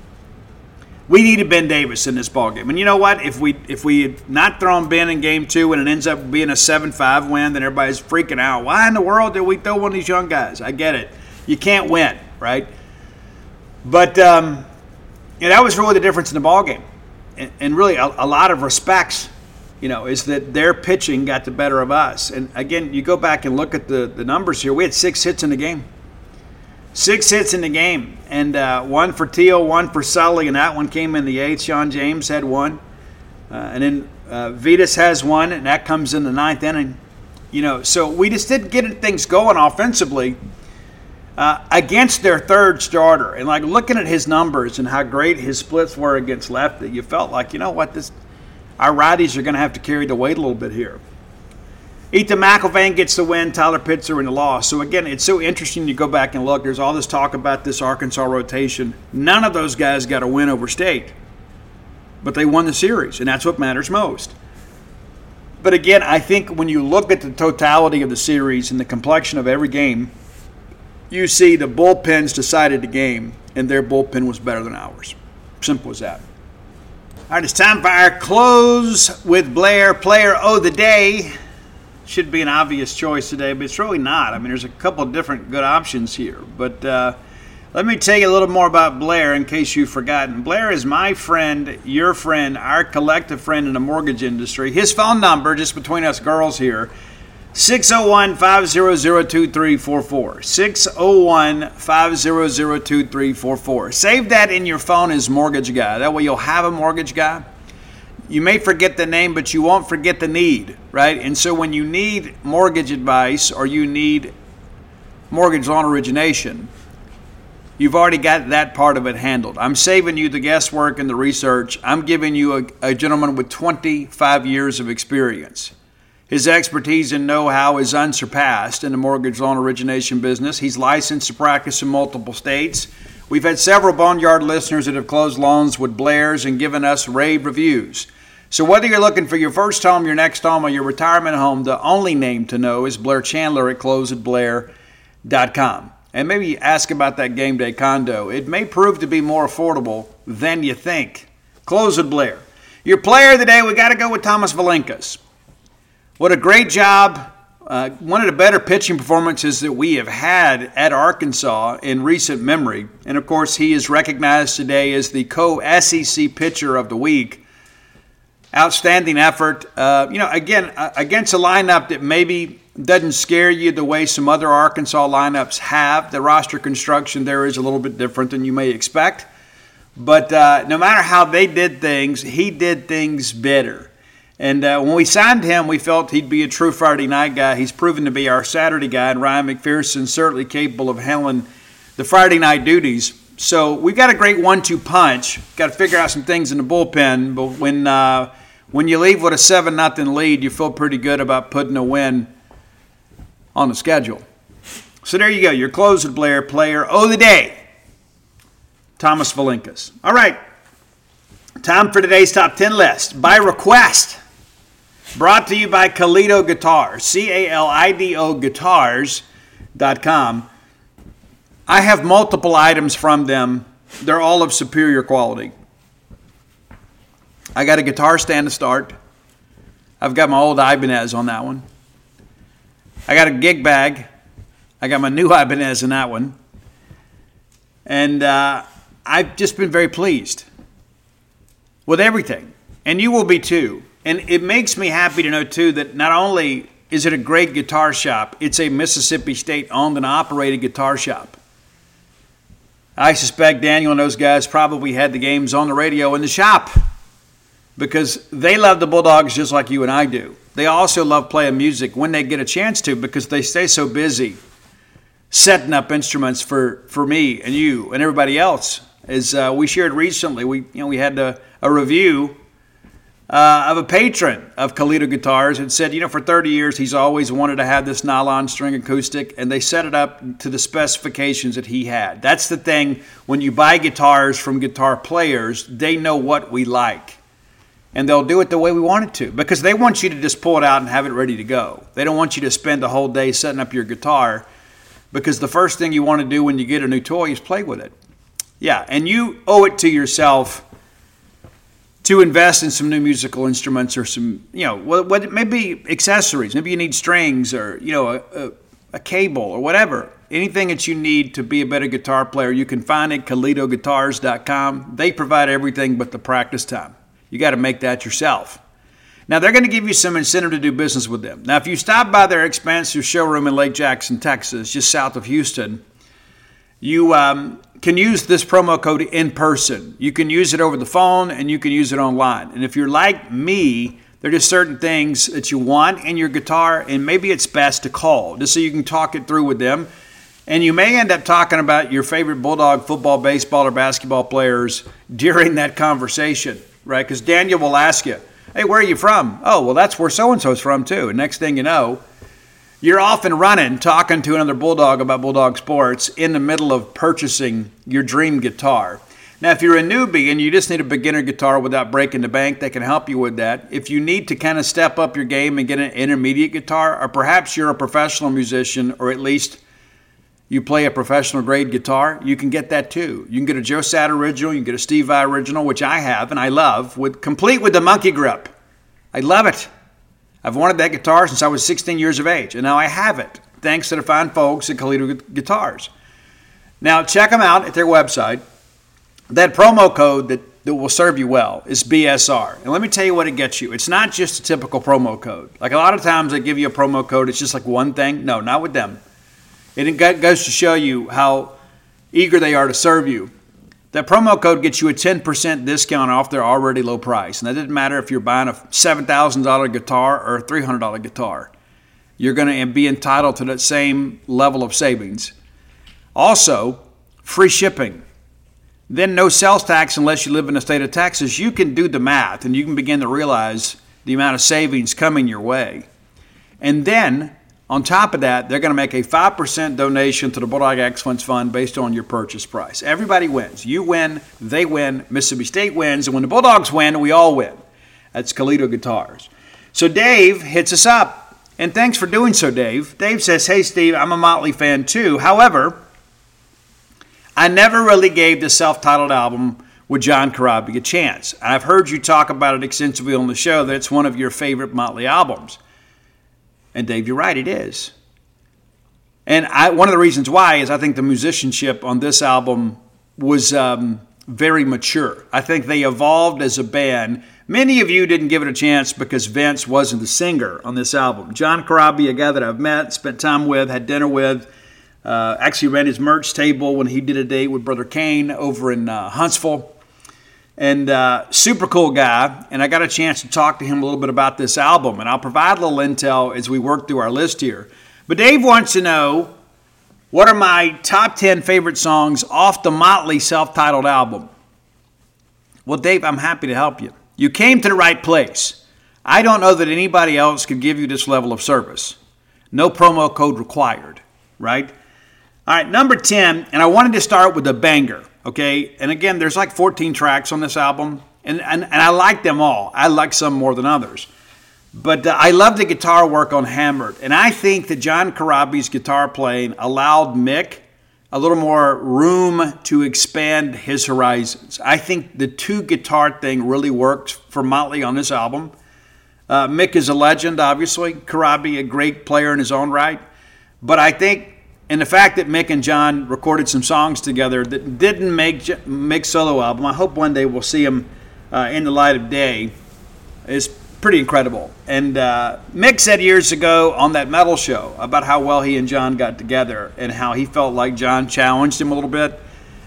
We needed Ben Davis in this ballgame. And you know what? If we if we had not thrown Ben in game two and it ends up being a seven five win, then everybody's freaking out. Why in the world did we throw one of these young guys? I get it. You can't win, right? But um, you know, that was really the difference in the ballgame. And, and really a, a lot of respects, you know, is that their pitching got the better of us. And, again, you go back and look at the, the numbers here. We had six hits in the game. Six hits in the game. And uh, one for Teal, one for Sully, and that one came in the eighth. Sean James had one. Uh, and then uh, Vitas has one, and that comes in the ninth inning. You know, so we just didn't get things going offensively uh, against their third starter. And, like, looking at his numbers and how great his splits were against lefty, you felt like, you know what, this our righties are going to have to carry the weight a little bit here. Ethan McIlvain gets the win, Tyler Pitzer in the loss. So, again, it's so interesting to go back and look. There's all this talk about this Arkansas rotation. None of those guys got a win over State. But they won the series, and that's what matters most. But, again, I think when you look at the totality of the series and the complexion of every game, you see the bullpens decided the game, and their bullpen was better than ours. Simple as that. All right, it's time for our Close with Blair Player of the Day. Should be an obvious choice today, but it's really not. I mean, there's a couple of different good options here. But uh, let me tell you a little more about Blair in case you've forgotten. Blair is my friend, your friend, our collective friend in the mortgage industry. His phone number, just between us girls here, six oh one, five hundred, two three four four. six oh one, five hundred, two three four four. Save that in your phone as Mortgage Guy. That way you'll have a mortgage guy. You may forget the name, but you won't forget the need, right? And so when you need mortgage advice or you need mortgage loan origination, you've already got that part of it handled. I'm saving you the guesswork and the research. I'm giving you a, a gentleman with twenty-five years of experience. His expertise and know-how is unsurpassed in the mortgage loan origination business. He's licensed to practice in multiple states. We've had several Boneyard listeners that have closed loans with Blair's and given us rave reviews. So whether you're looking for your first home, your next home, or your retirement home, the only name to know is Blair Chandler at close at blair dot com. And maybe ask about that game day condo. It may prove to be more affordable than you think. Close at Blair. Your player of the day, we got to go with Thomas Valinkas. What a great job. Uh, one of the better pitching performances that we have had at Arkansas in recent memory. And, of course, he is recognized today as the co-S E C Pitcher of the Week. Outstanding effort. Uh, you know, again, uh, against a lineup that maybe doesn't scare you the way some other Arkansas lineups have. The roster construction there is a little bit different than you may expect. But uh, no matter how they did things, he did things better. And uh, when we signed him, we felt he'd be a true Friday night guy. He's proven to be our Saturday guy, and Ryan McPherson certainly capable of handling the Friday night duties. So we've got a great one two punch. Got to figure out some things in the bullpen. But when uh, when you leave with a seven nothing lead, you feel pretty good about putting a win on the schedule. So there you go. Your Close at Blair Player of the Day, Thomas Valinkas. All right. Time for today's top ten list. By request. Brought to you by Calido Guitars, C A L I D O guitars dot com. I have multiple items from them. They're all of superior quality. I got a guitar stand to start. I've got my old Ibanez on that one. I got a gig bag. I got my new Ibanez in that one. And uh, I've just been very pleased with everything. And you will be too. And it makes me happy to know, too, that not only is it a great guitar shop, it's a Mississippi State-owned and operated guitar shop. I suspect Daniel and those guys probably had the games on the radio in the shop because they love the Bulldogs just like you and I do. They also love playing music when they get a chance to because they stay so busy setting up instruments for, for me and you and everybody else. As uh, we shared recently, we you know we had a, a review uh, of a patron of Kalito Guitars and said, you know, for thirty years he's always wanted to have this nylon string acoustic, and they set it up to the specifications that he had. That's the thing, when you buy guitars from guitar players, they know what we like. And they'll do it the way we want it to because they want you to just pull it out and have it ready to go. They don't want you to spend the whole day setting up your guitar because the first thing you want to do when you get a new toy is play with it. Yeah, and you owe it to yourself to invest in some new musical instruments or some, you know, what, what maybe accessories. Maybe you need strings or, you know, a, a, a cable or whatever. Anything that you need to be a better guitar player, you can find it at Kalito Guitars dot com. They provide everything but the practice time. You got to make that yourself. Now, they're going to give you some incentive to do business with them. Now, if you stop by their expansive showroom in Lake Jackson, Texas, just south of Houston, you um, can use this promo code in person. You can use it over the phone, and you can use it online. And if you're like me, there are just certain things that you want in your guitar, and maybe it's best to call just so you can talk it through with them. And you may end up talking about your favorite Bulldog football, baseball, or basketball players during that conversation. Right, because Daniel will ask you, hey, where are you from? Oh, well, that's where so-and-so's from, too. And next thing you know, you're off and running, talking to another Bulldog about Bulldog sports in the middle of purchasing your dream guitar. Now, if you're a newbie and you just need a beginner guitar without breaking the bank, they can help you with that. If you need to kind of step up your game and get an intermediate guitar, or perhaps you're a professional musician, or at least you play a professional grade guitar, you can get that too. You can get a Joe Satt original, you can get a Steve Vai original, which I have and I love, with complete with the monkey grip. I love it. I've wanted that guitar since I was sixteen years of age, and now I have it, thanks to the fine folks at Kalito Guitars. Now, check them out at their website. That promo code that, that will serve you well is B S R. And let me tell you what it gets you. It's not just a typical promo code. Like a lot of times they give you a promo code, it's just like one thing. No, not with them. It goes to show you how eager they are to serve you. That promo code gets you a ten percent discount off their already low price. And that doesn't matter if you're buying a seven thousand dollars guitar or a three hundred dollars guitar. You're going to be entitled to that same level of savings. Also, free shipping. Then no sales tax unless you live in the state of Texas. You can do the math and you can begin to realize the amount of savings coming your way. And then, on top of that, they're going to make a five percent donation to the Bulldog Excellence Fund based on your purchase price. Everybody wins. You win, they win, Mississippi State wins, and when the Bulldogs win, we all win. That's Kalito Guitars. So Dave hits us up, and thanks for doing so, Dave. Dave says, hey, Steve, I'm a Motley fan too. However, I never really gave the self-titled album with John Corabi a chance. I've heard you talk about it extensively on the show that it's one of your favorite Motley albums. And Dave, you're right, it is. And I, one of the reasons why is I think the musicianship on this album was um, very mature. I think they evolved as a band. Many of you didn't give it a chance because Vince wasn't the singer on this album. John Corabi, a guy that I've met, spent time with, had dinner with, uh, actually ran his merch table when he did a date with Brother Kane over in uh, Huntsville. And uh, super cool guy, and I got a chance to talk to him a little bit about this album, and I'll provide a little intel as we work through our list here. But Dave wants to know, what are my top ten favorite songs off the Motley self-titled album? Well, Dave, I'm happy to help you. You came to the right place. I don't know that anybody else could give you this level of service. No promo code required, right? All right, number ten, and I wanted to start with a banger. Okay, and again, there's like fourteen tracks on this album, and, and, and I like them all. I like some more than others. But uh, I love the guitar work on Hammered, and I think that John Corabi's guitar playing allowed Mick a little more room to expand his horizons. I think the two guitar thing really worked for Motley on this album. Uh, Mick is a legend, obviously. Corabi, a great player in his own right. But I think And the fact that Mick and John recorded some songs together that didn't make Mick's solo album, I hope one day we'll see them uh, in the light of day, is pretty incredible. And uh, Mick said years ago on that metal show about how well he and John got together and how he felt like John challenged him a little bit.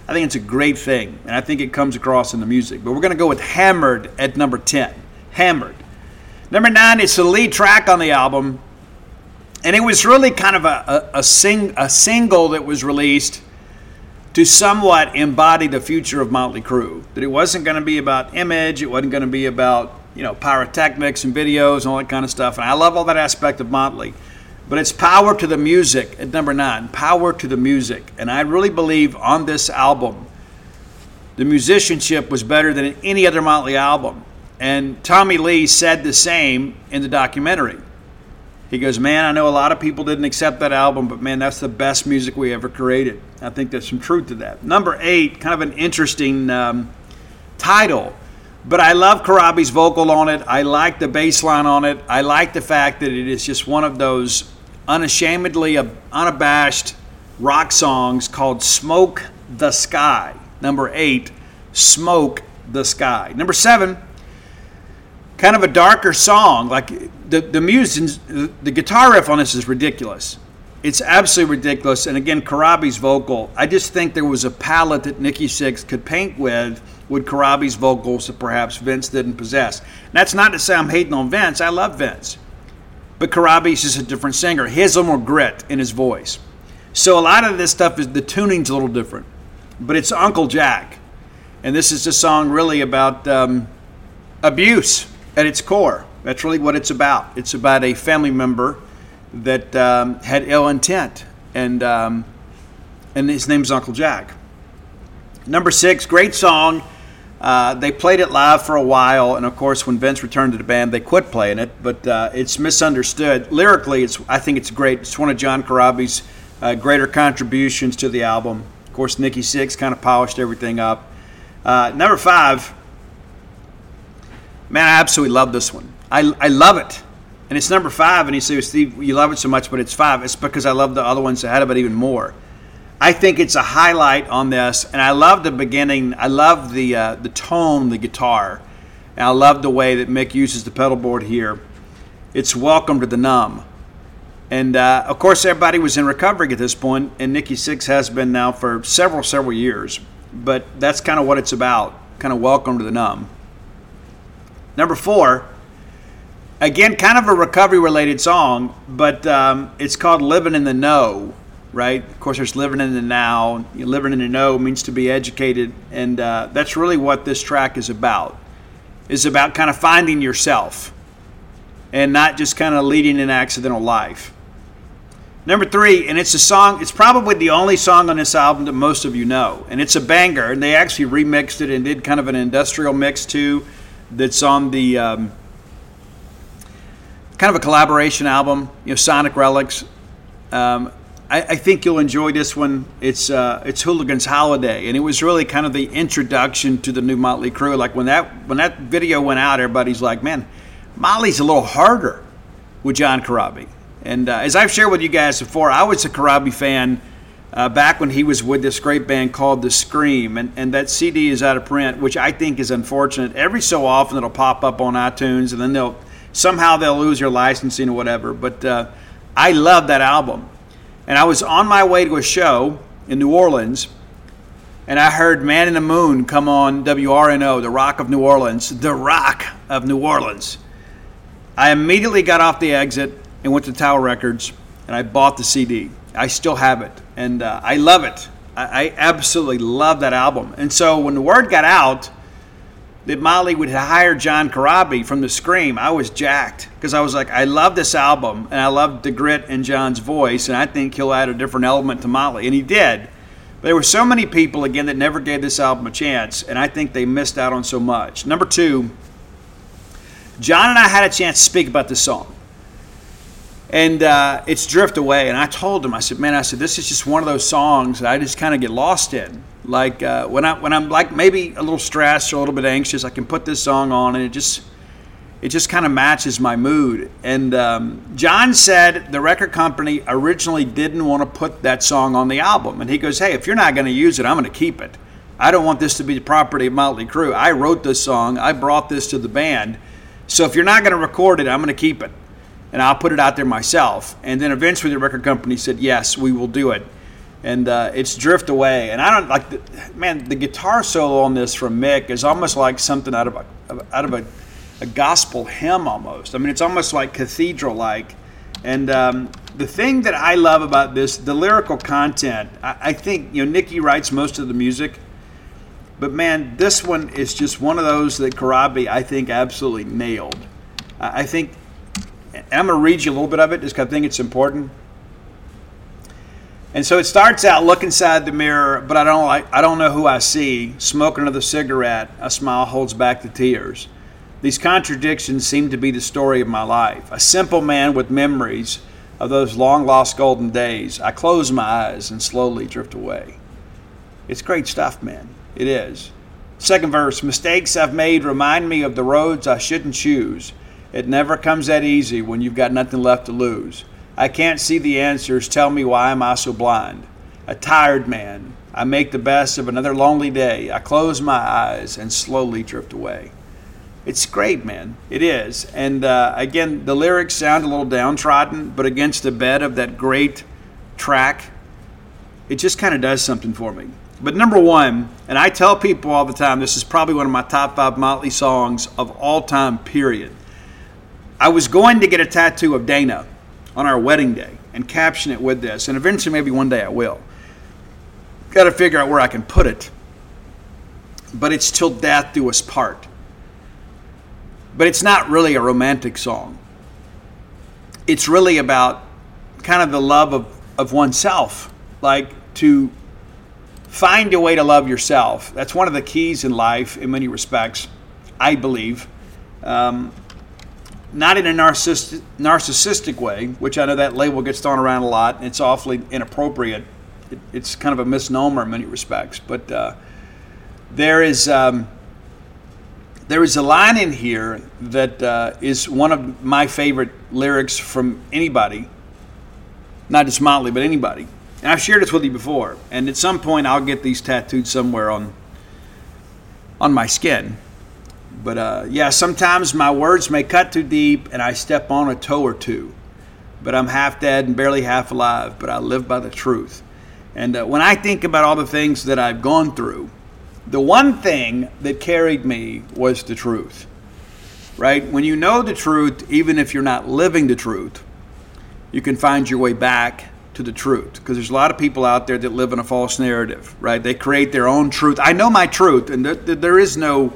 I think it's a great thing, and I think it comes across in the music. But we're going to go with Hammered at number ten. Hammered. Number nine, it's the lead track on the album, and it was really kind of a, a, a, sing, a single that was released to somewhat embody the future of Motley Crue. That it wasn't going to be about image, it wasn't going to be about, you know, pyrotechnics and videos and all that kind of stuff. And I love all that aspect of Motley. But it's Power to the Music at number nine. Power to the Music. And I really believe on this album, the musicianship was better than any other Motley album. And Tommy Lee said the same in the documentary. He goes, man, I know a lot of people didn't accept that album, but man, that's the best music we ever created. I think there's some truth to that. Number eight, kind of an interesting um, title. But I love Corabi's vocal on it. I like the bass line on it. I like the fact that it is just one of those unashamedly unabashed rock songs called Smoke the Sky. Number eight, Smoke the Sky. Number seven, kind of a darker song. Like the the music, the guitar riff on this is ridiculous. It's absolutely ridiculous. And again, Corabi's vocal, I just think there was a palette that Nikki Sixx could paint with with Corabi's vocals that perhaps Vince didn't possess. And that's not to say I'm hating on Vince. I love Vince. But Corabi's just a different singer. He has a little more grit in his voice. So a lot of this stuff, is the tuning's a little different. But it's Uncle Jack. And this is a song really about um, abuse at its core. That's really what it's about. It's about a family member that um, had ill intent. And, um, and his name's Uncle Jack. Number six, great song. Uh, they played it live for a while, and of course, when Vince returned to the band, they quit playing it. But uh, it's misunderstood. Lyrically, it's I think it's great. It's one of John Corabi's uh, greater contributions to the album. Of course, Nikki Sixx kind of polished everything up. Uh, number five, man, I absolutely love this one. I I love it, and it's number five. And you say, Steve, you love it so much, but it's five. It's because I love the other ones ahead of it even more. I think it's a highlight on this, and I love the beginning. I love the uh, the tone, the guitar, and I love the way that Mick uses the pedal board here. It's Welcome to the Numb. And, uh, of course, everybody was in recovery at this point, and Nikki Sixx has been now for several, several years. But that's kind of what it's about, kind of Welcome to the Numb. Number four, again, kind of a recovery-related song, but um, it's called Living in the Know. Right? Of course, there's living in the now. Living in the know means to be educated, and uh, that's really what this track is about. It's about kind of finding yourself and not just kind of leading an accidental life. Number three, and it's a song, it's probably the only song on this album that most of you know, and it's a banger, and they actually remixed it and did kind of an industrial mix too that's on the um, kind of a collaboration album, you know, Sonic Relics. Um, I, I think you'll enjoy this one. It's uh, it's Hooligan's Holiday, and it was really kind of the introduction to the new Motley Crue. Like when that when that video went out, everybody's like, "Man, Motley's a little harder with John Corabi." And uh, as I've shared with you guys before, I was a Corabi fan uh, back when he was with this great band called The Scream, and and that C D is out of print, which I think is unfortunate. Every so often it'll pop up on iTunes, and then they'll somehow they'll lose their licensing or whatever. But uh, I love that album. And I was on my way to a show in New Orleans, and I heard Man in the Moon come on W R N O, the Rock of New Orleans, the Rock of New Orleans. I immediately got off the exit and went to Tower Records, and I bought the C D. I still have it, and uh, I love it. I, I absolutely love that album. And so when the word got out that Motley would hire John Corabi from The Scream, I was jacked because I was like, I love this album, and I love the grit in John's voice, and I think he'll add a different element to Motley, and he did. But there were so many people, again, that never gave this album a chance, and I think they missed out on so much. Number two, John and I had a chance to speak about this song, and uh, it's Drift Away, and I told him, I said, man, I said, this is just one of those songs that I just kind of get lost in. Like uh, when I when I'm like maybe a little stressed or a little bit anxious, I can put this song on and it just it just kind of matches my mood. And um, John said the record company originally didn't want to put that song on the album, and he goes, "Hey, if you're not going to use it, I'm going to keep it. I don't want this to be the property of Motley Crue. I wrote this song. I brought this to the band. So if you're not going to record it, I'm going to keep it, and I'll put it out there myself." And then eventually the record company said, "Yes, we will do it." And uh, it's Drift Away. And I don't like, the, man, the guitar solo on this from Mick is almost like something out of a, out of a, a gospel hymn almost. I mean, it's almost like cathedral-like. And um, the thing that I love about this, the lyrical content, I, I think, you know, Nicky writes most of the music. But, man, this one is just one of those that Corabi, I think, absolutely nailed. I, I think, and I'm going to read you a little bit of it just because I think it's important. And so it starts out, look inside the mirror, but I don't like, I don't know who I see. Smoke another cigarette, a smile holds back the tears. These contradictions seem to be the story of my life. A simple man with memories of those long-lost golden days. I close my eyes and slowly drift away. It's great stuff, man. It is. Second verse, mistakes I've made remind me of the roads I shouldn't choose. It never comes that easy when you've got nothing left to lose. I can't see the answers. Tell me, why am I so blind? A tired man. I make the best of another lonely day. I close my eyes and slowly drift away. It's great, man. It is. And uh, again, the lyrics sound a little downtrodden, but against the bed of that great track, it just kind of does something for me. But number one, and I tell people all the time, this is probably one of my top five Motley songs of all time, period. I was going to get a tattoo of Dana on our wedding day and caption it with this, and eventually maybe one day I will. Got to figure out where I can put it. But it's Till Death Do Us Part. But it's not really a romantic song. It's really about kind of the love of, of oneself, like to find a way to love yourself. That's one of the keys in life in many respects, I believe. Um, Not in a narcissistic, narcissistic way, which I know that label gets thrown around a lot, and it's awfully inappropriate. It, it's kind of a misnomer in many respects. But uh, there is um, there is a line in here that uh, is one of my favorite lyrics from anybody, not just Motley, but anybody. And I've shared this with you before. And at some point, I'll get these tattooed somewhere on on my skin. But, uh, yeah, sometimes my words may cut too deep and I step on a toe or two. But I'm half dead and barely half alive, but I live by the truth. And uh, when I think about all the things that I've gone through, the one thing that carried me was the truth, right? When you know the truth, even if you're not living the truth, you can find your way back to the truth. Because there's a lot of people out there that live in a false narrative, right? They create their own truth. I know my truth, and there, there is no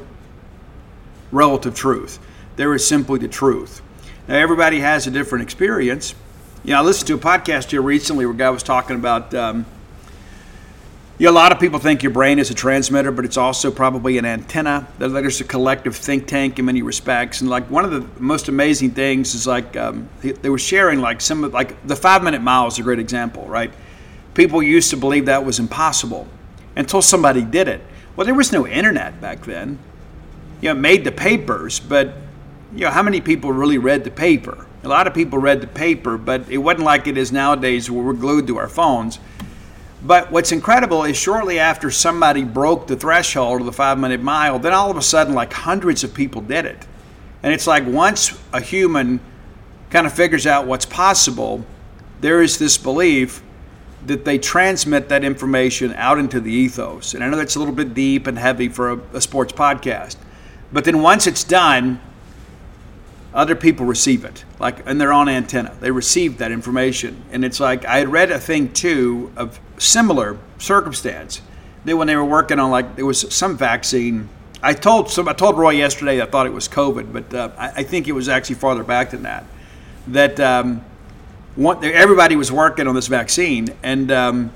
relative truth. There is simply the truth. Now, everybody has a different experience. You know, I listened to a podcast here recently where a guy was talking about, um, you know, a lot of people think your brain is a transmitter, but it's also probably an antenna. There's a collective think tank in many respects. And like one of the most amazing things is like um, they were sharing like some of, like the five minute mile is a great example, right? People used to believe that was impossible until somebody did it. Well, there was no internet back then. You know, it made the papers, but, you know, how many people really read the paper? A lot of people read the paper, but it wasn't like it is nowadays where we're glued to our phones. But what's incredible is shortly after somebody broke the threshold of the five-minute mile, then all of a sudden, like hundreds of people did it. And it's like once a human kind of figures out what's possible, there is this belief that they transmit that information out into the ethos. And I know that's a little bit deep and heavy for a, a sports podcast. But then once it's done, other people receive it, like in their own antenna. They receive that information. And it's like, I had read a thing too of similar circumstance. That when they were working on, like, there was some vaccine. I told some, I told Roy yesterday I thought it was COVID, but uh, I, I think it was actually farther back than that. That um, one, everybody was working on this vaccine, and um,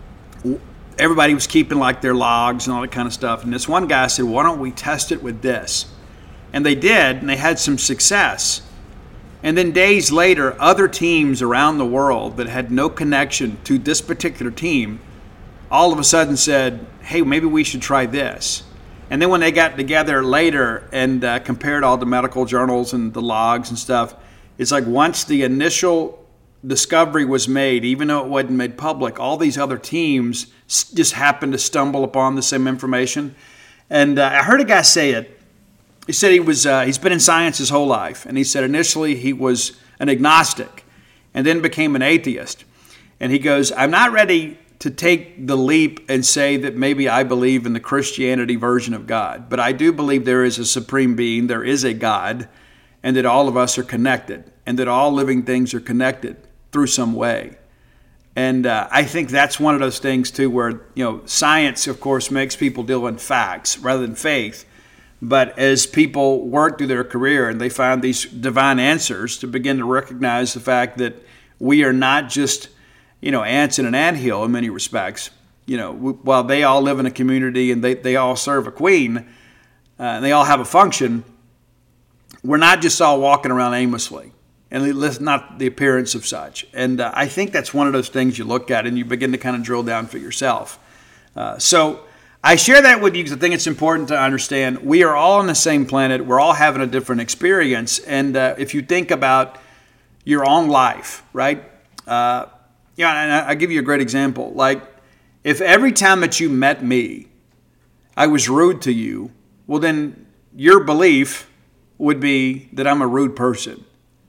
everybody was keeping like their logs and all that kind of stuff. And this one guy said, why don't we test it with this? And they did, and they had some success. And then days later, other teams around the world that had no connection to this particular team all of a sudden said, hey, maybe we should try this. And then when they got together later and uh, compared all the medical journals and the logs and stuff, it's like once the initial discovery was made, even though it wasn't made public, all these other teams just happened to stumble upon the same information. And uh, I heard a guy say it. He said he was uh, he's been in science his whole life, and he said initially he was an agnostic and then became an atheist. And he goes, I'm not ready to take the leap and say that maybe I believe in the Christianity version of God. But I do believe there is a supreme being, there is a God, and that all of us are connected, and that all living things are connected through some way. And uh, I think that's one of those things, too, where, you know, science, of course, makes people deal in facts rather than faith. But as people work through their career and they find these divine answers, to begin to recognize the fact that we are not just, you know, ants in an anthill in many respects. You know, while they all live in a community and they, they all serve a queen, uh, and they all have a function, we're not just all walking around aimlessly. And it's not the appearance of such. And uh, I think that's one of those things you look at and you begin to kind of drill down for yourself. Uh, so I share that with you because I think it's important to understand we are all on the same planet. We're all having a different experience. And uh, if you think about your own life, right? Uh, yeah, and I'll give you a great example. Like, if every time that you met me, I was rude to you, well, then your belief would be that I'm a rude person.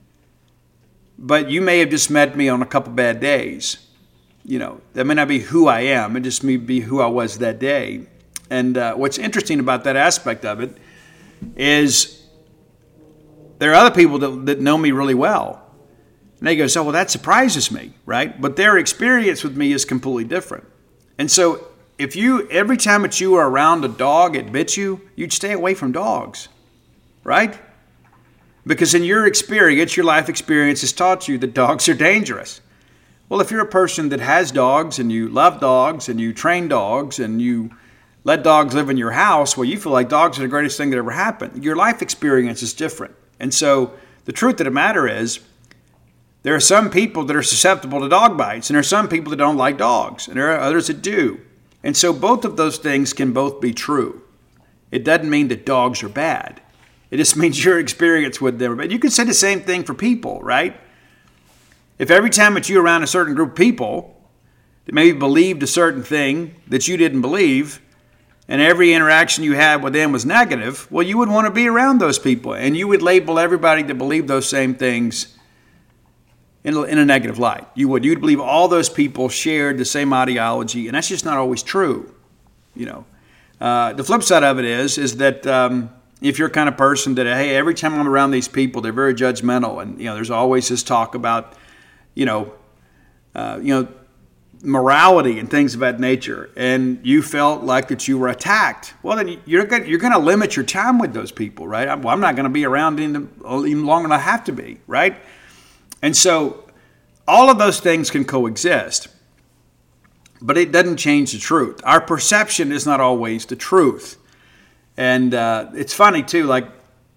But you may have just met me on a couple bad days. You know, that may not be who I am. It just may be who I was that day. And uh, what's interesting about that aspect of it is there are other people that, that know me really well. And they go, so, well, that surprises me, right? But their experience with me is completely different. And so if you, every time that you are around a dog, it bits you, you'd stay away from dogs, right? Because in your experience, your life experience has taught you that dogs are dangerous. Well, if you're a person that has dogs and you love dogs and you train dogs and you let dogs live in your house, well, you feel like dogs are the greatest thing that ever happened. Your life experience is different. And so the truth of the matter is, there are some people that are susceptible to dog bites, and there are some people that don't like dogs, and there are others that do. And so both of those things can both be true. It doesn't mean that dogs are bad. It just means your experience with them. But you can say the same thing for people, right? If every time that you're around a certain group of people that maybe believed a certain thing that you didn't believe, and every interaction you had with them was negative, well, you would want to be around those people, and you would label everybody that believed those same things in a, in a negative light. You would. You'd believe all those people shared the same ideology, and that's just not always true. You know, uh, the flip side of it is, is that um, if you're the kind of person that, hey, every time I'm around these people, they're very judgmental, and you know, there's always this talk about, you know, uh, you know, morality and things of that nature, and you felt like that you were attacked. Well, then you're going you're going to limit your time with those people, right? I'm, well, I'm not going to be around even, even longer than I have to be, right? And so all of those things can coexist, but it doesn't change the truth. Our perception is not always the truth. And uh, it's funny, too, like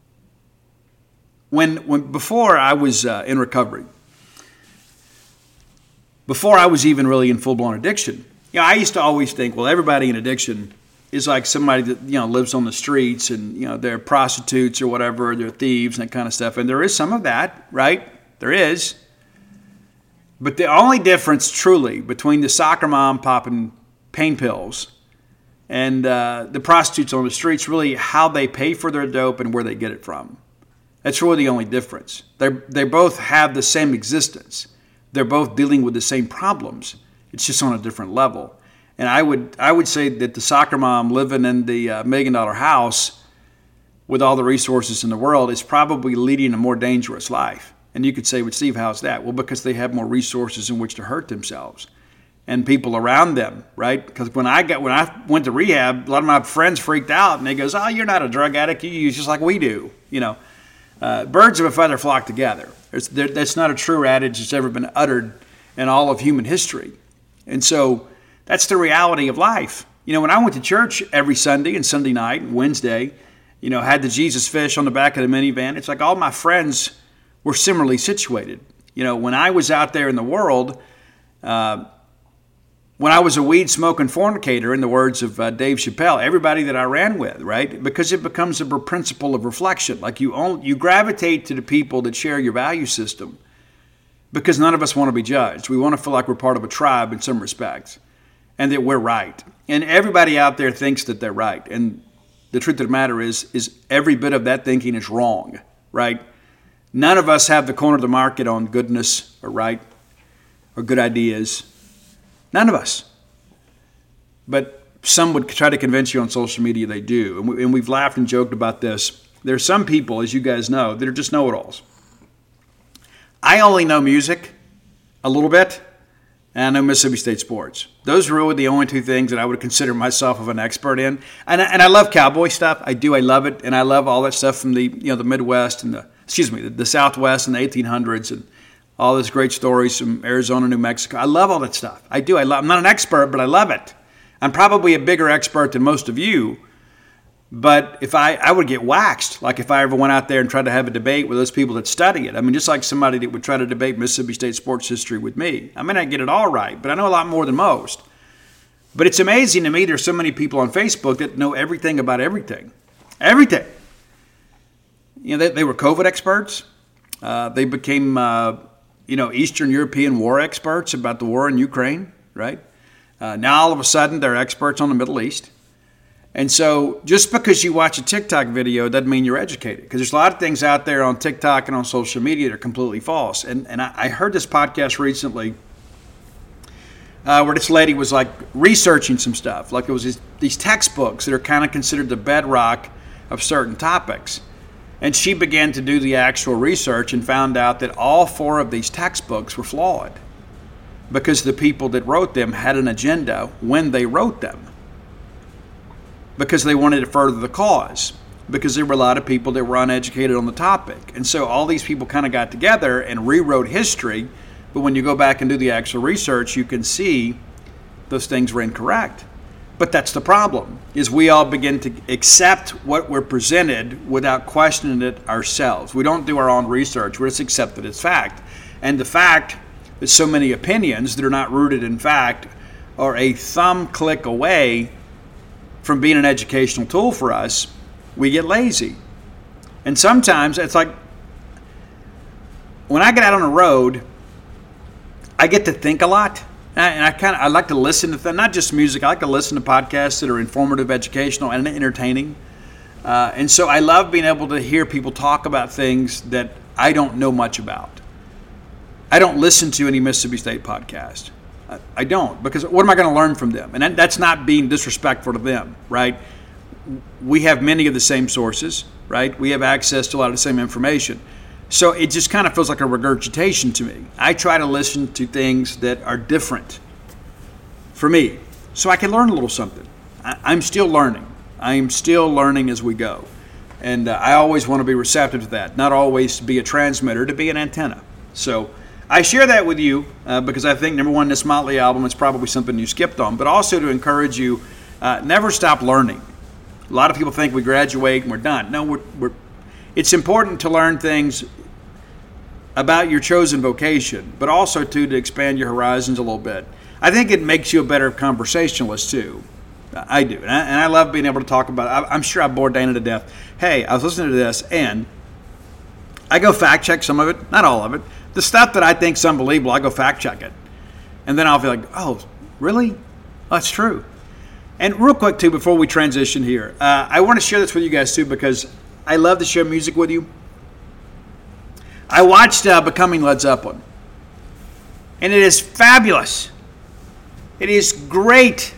when, when before I was uh, in recovery, before I was even really in full-blown addiction, you know, I used to always think, well, everybody in addiction is like somebody that, you know, lives on the streets and, you know, they're prostitutes or whatever, they're thieves and that kind of stuff. And there is some of that, right? There is. But the only difference truly between the soccer mom popping pain pills and uh, the prostitutes on the streets, really how they pay for their dope and where they get it from. That's really the only difference. They they both have the same existence. They're both dealing with the same problems. It's just on a different level. And I would I would say that the soccer mom living in the uh, million dollar house with all the resources in the world is probably leading a more dangerous life. And you could say, well, Steve, how's that? Well, because they have more resources in which to hurt themselves and people around them, right? Because when I got when I went to rehab, a lot of my friends freaked out and they goes, oh, you're not a drug addict. You use just like we do. You know, uh, birds of a feather flock together. There, that's not a true adage that's ever been uttered in all of human history. And so that's the reality of life. You know, when I went to church every Sunday and Sunday night and Wednesday, you know, had the Jesus fish on the back of the minivan, it's like all my friends were similarly situated. You know, when I was out there in the world, uh, when I was a weed-smoking fornicator, in the words of uh, Dave Chappelle, everybody that I ran with, right? Because it becomes a principle of reflection. Like you only, you gravitate to the people that share your value system because none of us want to be judged. We want to feel like we're part of a tribe in some respects and that we're right. And everybody out there thinks that they're right. And the truth of the matter is, is every bit of that thinking is wrong, right? None of us have the corner of the market on goodness or right or good ideas. None of us. but some would try to convince you on social media they do. And, we, and we've laughed and joked about this. There are some people, as you guys know, that are just know-it-alls. I only know music a little bit, and I know Mississippi State sports. Those are really the only two things that I would consider myself of an expert in. And I, and I love cowboy stuff. I do. I love it, and I love all that stuff from the you know the Midwest and the excuse me the, the Southwest and the eighteen hundreds and all those great stories from Arizona, New Mexico. I love all that stuff. I do. I love. I'm not an expert, but I love it. I'm probably a bigger expert than most of you. But if I, I would get waxed, like if I ever went out there and tried to have a debate with those people that study it. I mean, just like somebody that would try to debate Mississippi State sports history with me. I may not get it all right, but I know a lot more than most. But it's amazing to me there's so many people on Facebook that know everything about everything. Everything. You know, they, they were COVID experts. Uh, they became, uh, you know, Eastern European war experts about the war in Ukraine, right? Uh, now all of a sudden they're experts on the Middle East. And so just because you watch a TikTok video doesn't mean you're educated, because there's a lot of things out there on TikTok and on social media that are completely false. And and I, I heard this podcast recently uh, where this lady was like researching some stuff. Like it was these, these textbooks that are kind of considered the bedrock of certain topics. And she began to do the actual research and found out that all four of these textbooks were flawed because the people that wrote them had an agenda when they wrote them. Because they wanted to further the cause, because there were a lot of people that were uneducated on the topic. And so all these people kind of got together and rewrote history, but when you go back and do the actual research, you can see those things were incorrect. But that's the problem, is we all begin to accept what we're presented without questioning it ourselves. We don't do our own research, we just accept it as fact. And the fact that so many opinions that are not rooted in fact are a thumb click away from being an educational tool for us, we get lazy. And sometimes it's like, when I get out on the road, I get to think a lot. And I kind of I like to listen to th- not just music. I like to listen to podcasts that are informative, educational, and entertaining. Uh, and so I love being able to hear people talk about things that I don't know much about. I don't listen to any Mississippi State podcast. I don't, because what am I going to learn from them? And that's not being disrespectful to them, right? We have many of the same sources, right? We have access to a lot of the same information. So it just kind of feels like a regurgitation to me. I try to listen to things that are different for me so I can learn a little something. I'm still learning. I'm still learning as we go. And uh, I always want to be receptive to that, not always to be a transmitter, to be an antenna. So I share that with you uh, because I think, number one, this Motley album is probably something you skipped on, but also to encourage you, uh, never stop learning. A lot of people think we graduate and we're done. No, we're, we're, it's important to learn things about your chosen vocation, but also, too, to expand your horizons a little bit. I think it makes you a better conversationalist, too. I do. And I, and I love being able to talk about it. I, I'm sure I bored Dana to death. Hey, I was listening to this, and I go fact check some of it, not all of it. The stuff that I think is unbelievable, I go fact check it. And then I'll be like, oh, really? That's true. And real quick, too, before we transition here, uh, I want to share this with you guys, too, because I love to share music with you. I watched uh, Becoming Led Zeppelin, and it is fabulous. It is great,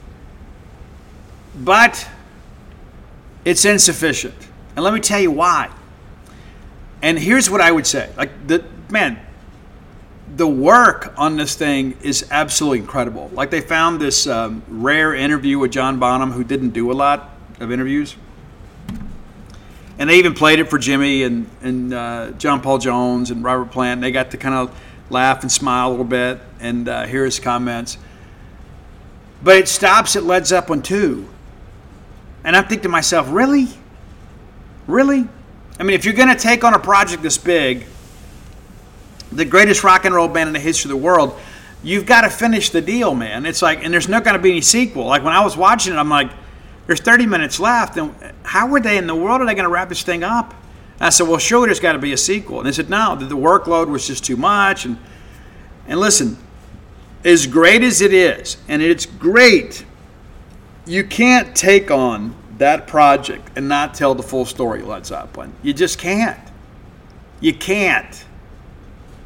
but it's insufficient. And let me tell you why. And here's what I would say. Like, the man, the work on this thing is absolutely incredible. Like, they found this um, rare interview with John Bonham, who didn't do a lot of interviews. And they even played it for Jimmy and, and uh, John Paul Jones and Robert Plant. And they got to kind of laugh and smile a little bit and uh, hear his comments. But it stops at Led Zeppelin two. And I think to myself, really? Really? I mean, if you're going to take on a project this big, the greatest rock and roll band in the history of the world, you've got to finish the deal, man. It's like, and there's not going to be any sequel. Like, when I was watching it, I'm like, there's thirty minutes left, and how are they in the world are they going to wrap this thing up? And I said, well, surely there's got to be a sequel. And they said, no, the workload was just too much. And and listen, as great as it is, and it's great, you can't take on that project and not tell the full story of Led Zeppelin. You just can't. You can't.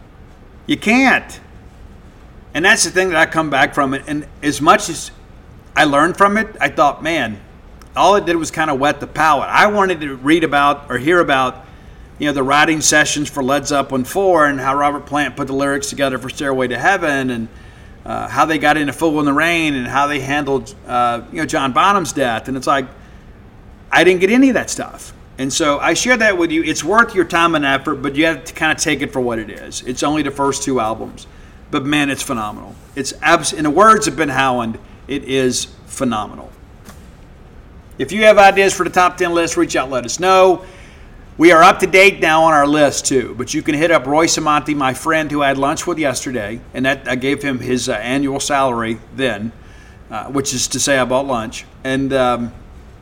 You can't. And that's the thing that I come back from. And as much as I learned from it. I thought, man, all it did was kind of whet the palate. I wanted to read about or hear about, you know, the writing sessions for Led Zeppelin four and how Robert Plant put the lyrics together for Stairway to Heaven, and uh, how they got into Fool in the Rain, and how they handled, uh, you know, John Bonham's death. And it's like, I didn't get any of that stuff. And so I share that with you. It's worth your time and effort, but you have to kind of take it for what it is. It's only the first two albums. But, man, it's phenomenal. It's abs- In the words of Ben Howland, it is phenomenal. If you have ideas for the top ten list, reach out, let us know. We are up to date now on our list, too. But you can hit up Roy Samonti, my friend who I had lunch with yesterday, and that I gave him his uh, annual salary then, uh, which is to say I bought lunch. And... Um,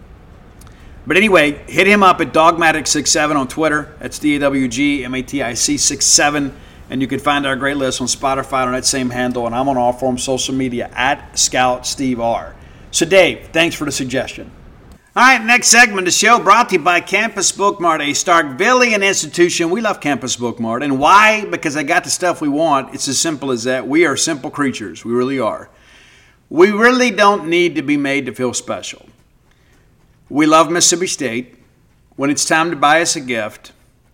But anyway, hit him up at Dogmatic sixty-seven on Twitter. That's D A W G M A T I C sixty-seven. And you can find our great list on Spotify on that same handle. And I'm on all forms social media at Scout Steve R. So, Dave, thanks for the suggestion. All right, next segment of the show brought to you by Campus Bookmart, a Starkvillian institution. We love Campus Bookmart. And why? Because they got the stuff we want. It's as simple as that. We are simple creatures. We really are. We really don't need to be made to feel special. We love Mississippi State. When it's time to buy us a gift,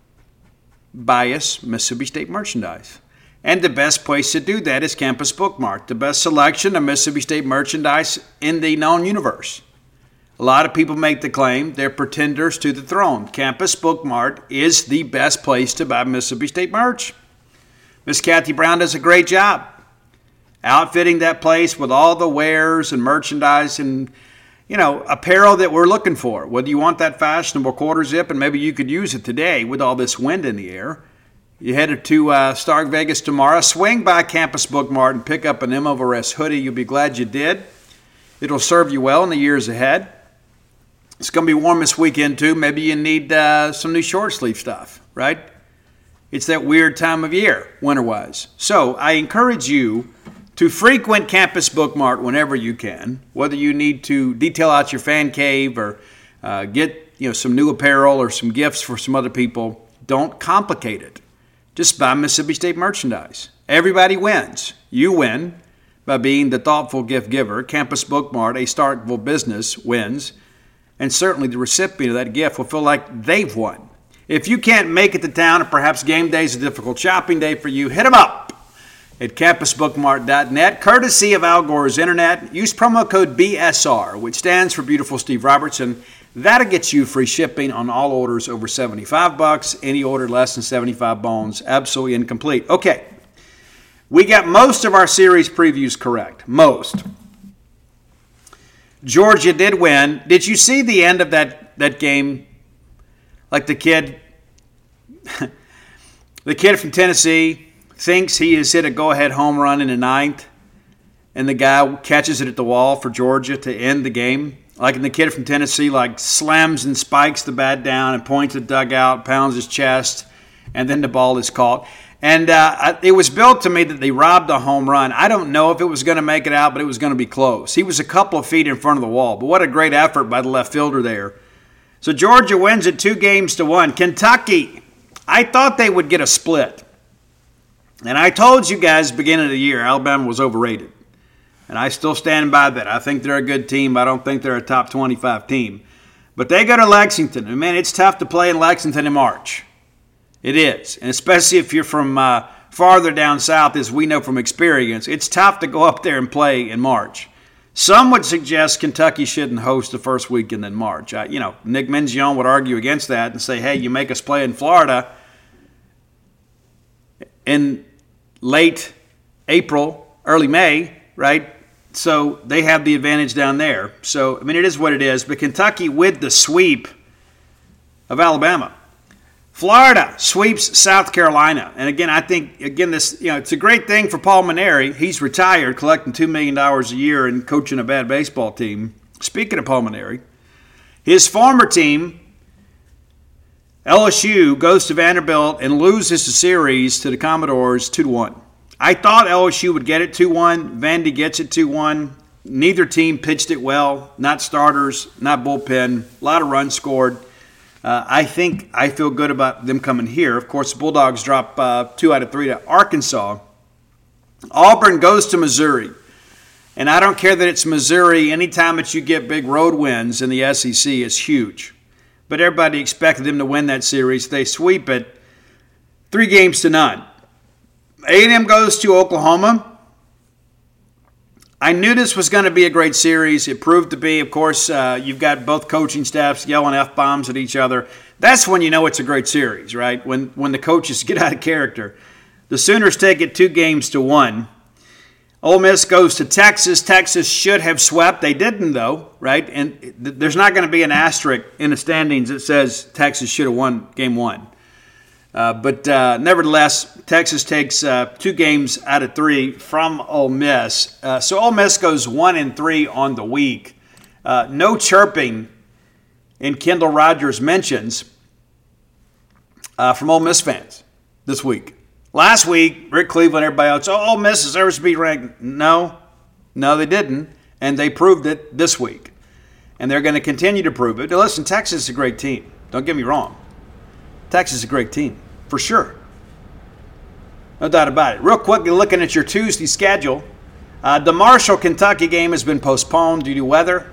buy us Mississippi State merchandise. And the best place to do that is Campus Bookmart, the best selection of Mississippi State merchandise in the known universe. A lot of people make the claim they're pretenders to the throne. Campus Bookmart is the best place to buy Mississippi State merch. Miss Kathy Brown does a great job outfitting that place with all the wares and merchandise and, you know, apparel that we're looking for. Whether you want that fashionable quarter zip, and maybe you could use it today with all this wind in the air. You headed to uh, Stark Vegas tomorrow. Swing by Campus Bookmart and pick up an M O V R S hoodie. You'll be glad you did. It'll serve you well in the years ahead. It's going to be warm this weekend, too. Maybe you need uh, some new short sleeve stuff, right? It's that weird time of year, winter-wise. So I encourage you to frequent Campus Bookmart whenever you can, whether you need to detail out your fan cave or uh, get you know some new apparel or some gifts for some other people. Don't complicate it. Just buy Mississippi State merchandise. Everybody wins. You win by being the thoughtful gift giver. Campus Bookmart, a Starkville business, wins. And certainly the recipient of that gift will feel like they've won. If you can't make it to town, or perhaps game day is a difficult shopping day for you, hit them up at campus bookmart dot net, courtesy of Al Gore's Internet. Use promo code B S R, which stands for Beautiful Steve Robertson. That'll get you free shipping on all orders over seventy-five bucks. Any order less than seventy-five bones, absolutely incomplete. Okay, we got most of our series previews correct. Most. Georgia did win. Did you see the end of that, that game? Like the kid, the kid from Tennessee thinks he has hit a go-ahead home run in the ninth, and the guy catches it at the wall for Georgia to end the game. Like, and the kid from Tennessee, like, slams and spikes the bat down and points at the dugout, pounds his chest, and then the ball is caught. And uh, it was billed to me that they robbed a home run. I don't know if it was going to make it out, but it was going to be close. He was a couple of feet in front of the wall, but what a great effort by the left fielder there. So Georgia wins it two games to one. Kentucky, I thought they would get a split. And I told you guys beginning of the year, Alabama was overrated. And I still stand by that. I think they're a good team. I don't think they're a top twenty-five team. But they go to Lexington. And, man, it's tough to play in Lexington in March. It is. And especially if you're from uh, farther down south, as we know from experience, it's tough to go up there and play in March. Some would suggest Kentucky shouldn't host the first weekend in March. I, you know, Nick Menzione would argue against that and say, hey, you make us play in Florida in late April, early May, right? So they have the advantage down there. So, I mean, it is what it is. But Kentucky with the sweep of Alabama. Florida sweeps South Carolina. And again, I think, again, this, you know, it's a great thing for Paul Mainieri. He's retired, collecting two million dollars a year and coaching a bad baseball team. Speaking of Paul Mainieri, his former team, L S U, goes to Vanderbilt and loses the series to the Commodores two to one. I thought L S U would get it two one. Vandy gets it two one. Neither team pitched it well. Not starters, not bullpen. A lot of runs scored. Uh, I think I feel good about them coming here. Of course, the Bulldogs drop uh, two out of three to Arkansas. Auburn goes to Missouri. And I don't care that it's Missouri. Anytime that you get big road wins in the S E C, it's huge. But everybody expected them to win that series. They sweep it three games to none. A and M goes to Oklahoma. I knew this was going to be a great series. It proved to be. Of course, uh, you've got both coaching staffs yelling F-bombs at each other. That's when you know it's a great series, right? When when the coaches get out of character. The Sooners take it two games to one. Ole Miss goes to Texas. Texas should have swept. They didn't, though, right? And th- there's not going to be an asterisk in the standings that says Texas should have won game one. Uh, but uh, nevertheless, Texas takes uh, two games out of three from Ole Miss. Uh, so Ole Miss goes one and three on the week. Uh, no chirping in Kendall Rogers mentions uh, from Ole Miss fans this week. Last week, Rick Cleveland, everybody else, oh, Ole Miss deserves to be ranked. No, no, they didn't, and they proved it this week. And they're going to continue to prove it. Now, listen, Texas is a great team. Don't get me wrong. Texas is a great team, for sure. No doubt about it. Real quickly, looking at your Tuesday schedule, uh, the Marshall, Kentucky game has been postponed due to weather.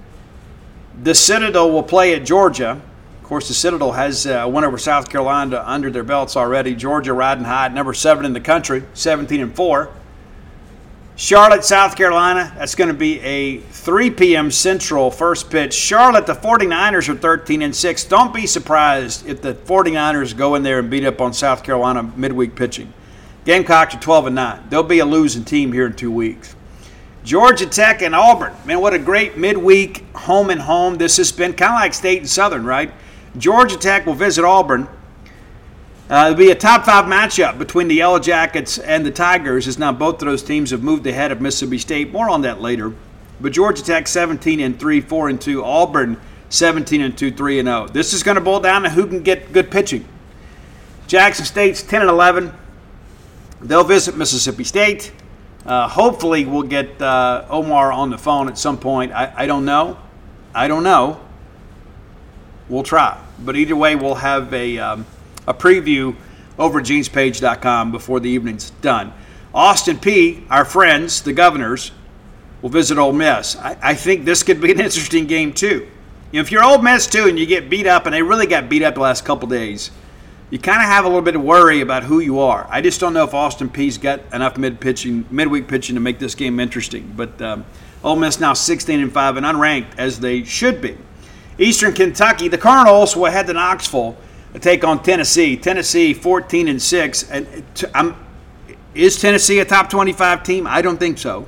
The Citadel will play at Georgia. Of course, the Citadel has uh, won over South Carolina under their belts already. Georgia riding high at number seven in the country, seventeen and four. Charlotte, South Carolina, that's going to be a three p.m. Central first pitch. Charlotte, the 49ers are thirteen and six. Don't be surprised if the 49ers go in there and beat up on South Carolina midweek pitching. Gamecocks are twelve and nine. They'll be a losing team here in two weeks. Georgia Tech and Auburn. Man, what a great midweek home and home this has been. Kind of like State and Southern, right? Georgia Tech will visit Auburn. Uh, it'll be a top five matchup between the Yellow Jackets and the Tigers, as now both of those teams have moved ahead of Mississippi State. More on that later. But Georgia Tech seventeen and three, four and two. Auburn seventeen and two, three and oh. This is going to boil down to who can get good pitching. Jackson State's ten and eleven. They'll visit Mississippi State. Uh, hopefully we'll get uh, Omar on the phone at some point. I, I don't know. I don't know. We'll try. But either way, we'll have a... Um, A preview over at jeans page dot com before the evening's done. Austin Peay, our friends, the Governors, will visit Ole Miss. I, I think this could be an interesting game, too. You know, if you're Ole Miss, too, and you get beat up, and they really got beat up the last couple days, you kind of have a little bit of worry about who you are. I just don't know if Austin Peay's got enough mid-pitching, midweek pitching to make this game interesting. But um, Ole Miss now sixteen and five and unranked, as they should be. Eastern Kentucky, the Colonels will head to Knoxville to take on Tennessee. Tennessee fourteen and six. And I'm, is Tennessee a top twenty-five team? I don't think so.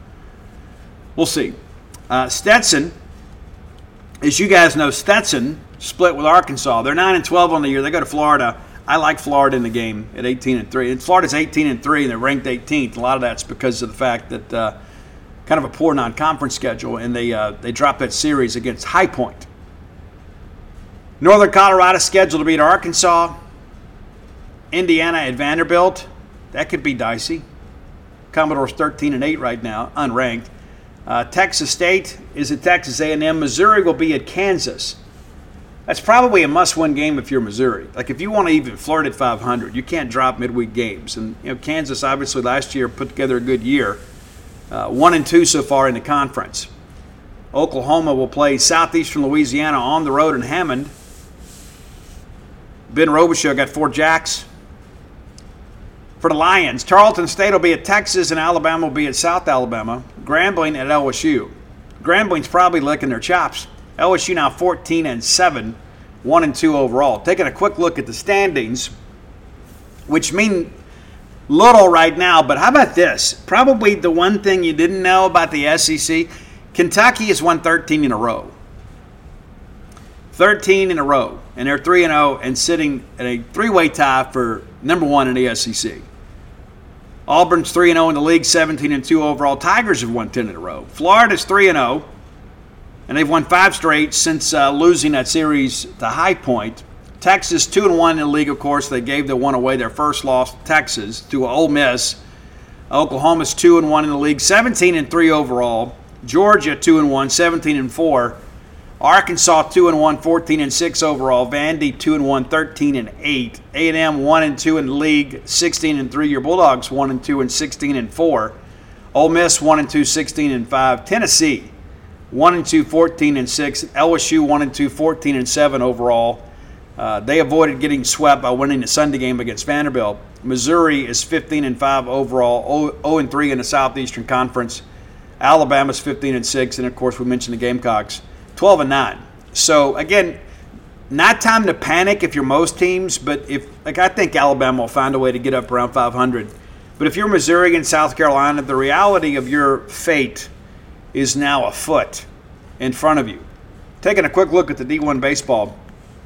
We'll see. Uh, Stetson, as you guys know, Stetson split with Arkansas. They're nine and twelve on the year. They go to Florida. I like Florida in the game at eighteen and three. And Florida's eighteen and three, and they're ranked eighteenth. A lot of that's because of the fact that uh, kind of a poor non-conference schedule, and they uh, they dropped that series against High Point. Northern Colorado scheduled to beat Arkansas. Indiana at Vanderbilt. That could be dicey. Commodore's thirteen and eight right now, unranked. Uh, Texas State is at Texas A and M. Missouri will be at Kansas. That's probably a must-win game if you're Missouri. Like, if you want to even flirt at five hundred, you can't drop midweek games. And, you know, Kansas obviously last year put together a good year. Uh, one and two so far in the conference. Oklahoma will play Southeastern Louisiana on the road in Hammond. Ben Robichaux got four jacks. For the Lions, Tarleton State will be at Texas and Alabama will be at South Alabama. Grambling at L S U. Grambling's probably licking their chops. L S U now fourteen and seven, one and two overall. Taking a quick look at the standings, which mean little right now, but how about this? Probably the one thing you didn't know about the S E C, Kentucky has won thirteen in a row. thirteen in a row, and they're three and oh and sitting at a three-way tie for number one in the S E C. Auburn's three and oh in the league, seventeen and two overall. Tigers have won ten in a row. Florida's three and oh, and they've won five straight since uh, losing that series to High Point. Texas two and one in the league, of course. They gave the one away, their first loss to Texas, to Ole Miss. Oklahoma's two and one in the league, seventeen and three overall. Georgia two and one, seventeen and four. Arkansas two and one, fourteen and six overall. Vandy two and one, thirteen and eight. A and M one and two in the league, sixteen and three. Your Bulldogs one and two and sixteen and four. Ole Miss one and two, sixteen and five. Tennessee one and two, fourteen and six. L S U one and two, fourteen and seven overall. Uh, they avoided getting swept by winning the Sunday game against Vanderbilt. Missouri is fifteen and five overall, zero and three in the Southeastern Conference. Alabama's fifteen and six, and of course we mentioned the Gamecocks, twelve and nine. So again, not time to panic if you're most teams, but if like I think Alabama will find a way to get up around five hundred. But if you're Missouri and South Carolina, the reality of your fate is now afoot in front of you. Taking a quick look at the D one baseball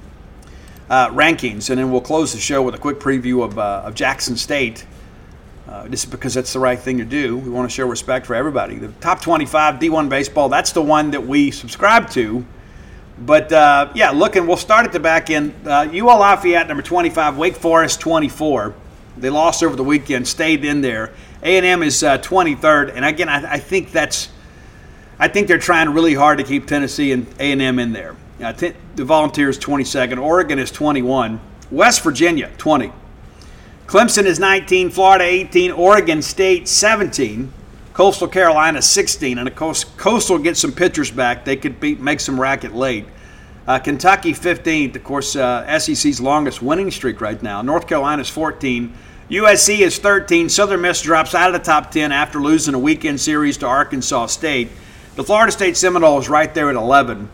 uh, rankings, and then we'll close the show with a quick preview of, uh, of Jackson State. Uh, just because that's the right thing to do. We want to show respect for everybody. The top twenty-five D one baseball, that's the one that we subscribe to. But, uh, yeah, looking, we'll start at the back end. Uh, U L Lafayette, number twenty-five, Wake Forest, twenty-four. They lost over the weekend, stayed in there. A and M is uh, twenty-third, and again, I, I think that's, I think they're trying really hard to keep Tennessee and A and M in there. Uh, t- the Volunteers, twenty-second. Oregon is twenty-one. West Virginia, twenty. Clemson is nineteen, Florida eighteen, Oregon State seventeen, Coastal Carolina sixteen, and of course Coastal gets some pitchers back. They could beat, make some racket late. Uh, Kentucky fifteenth, of course, uh, S E C's longest winning streak right now. North Carolina's fourteen, U S C is thirteen. Southern Miss drops out of the top ten after losing a weekend series to Arkansas State. The Florida State Seminoles right there at eleven.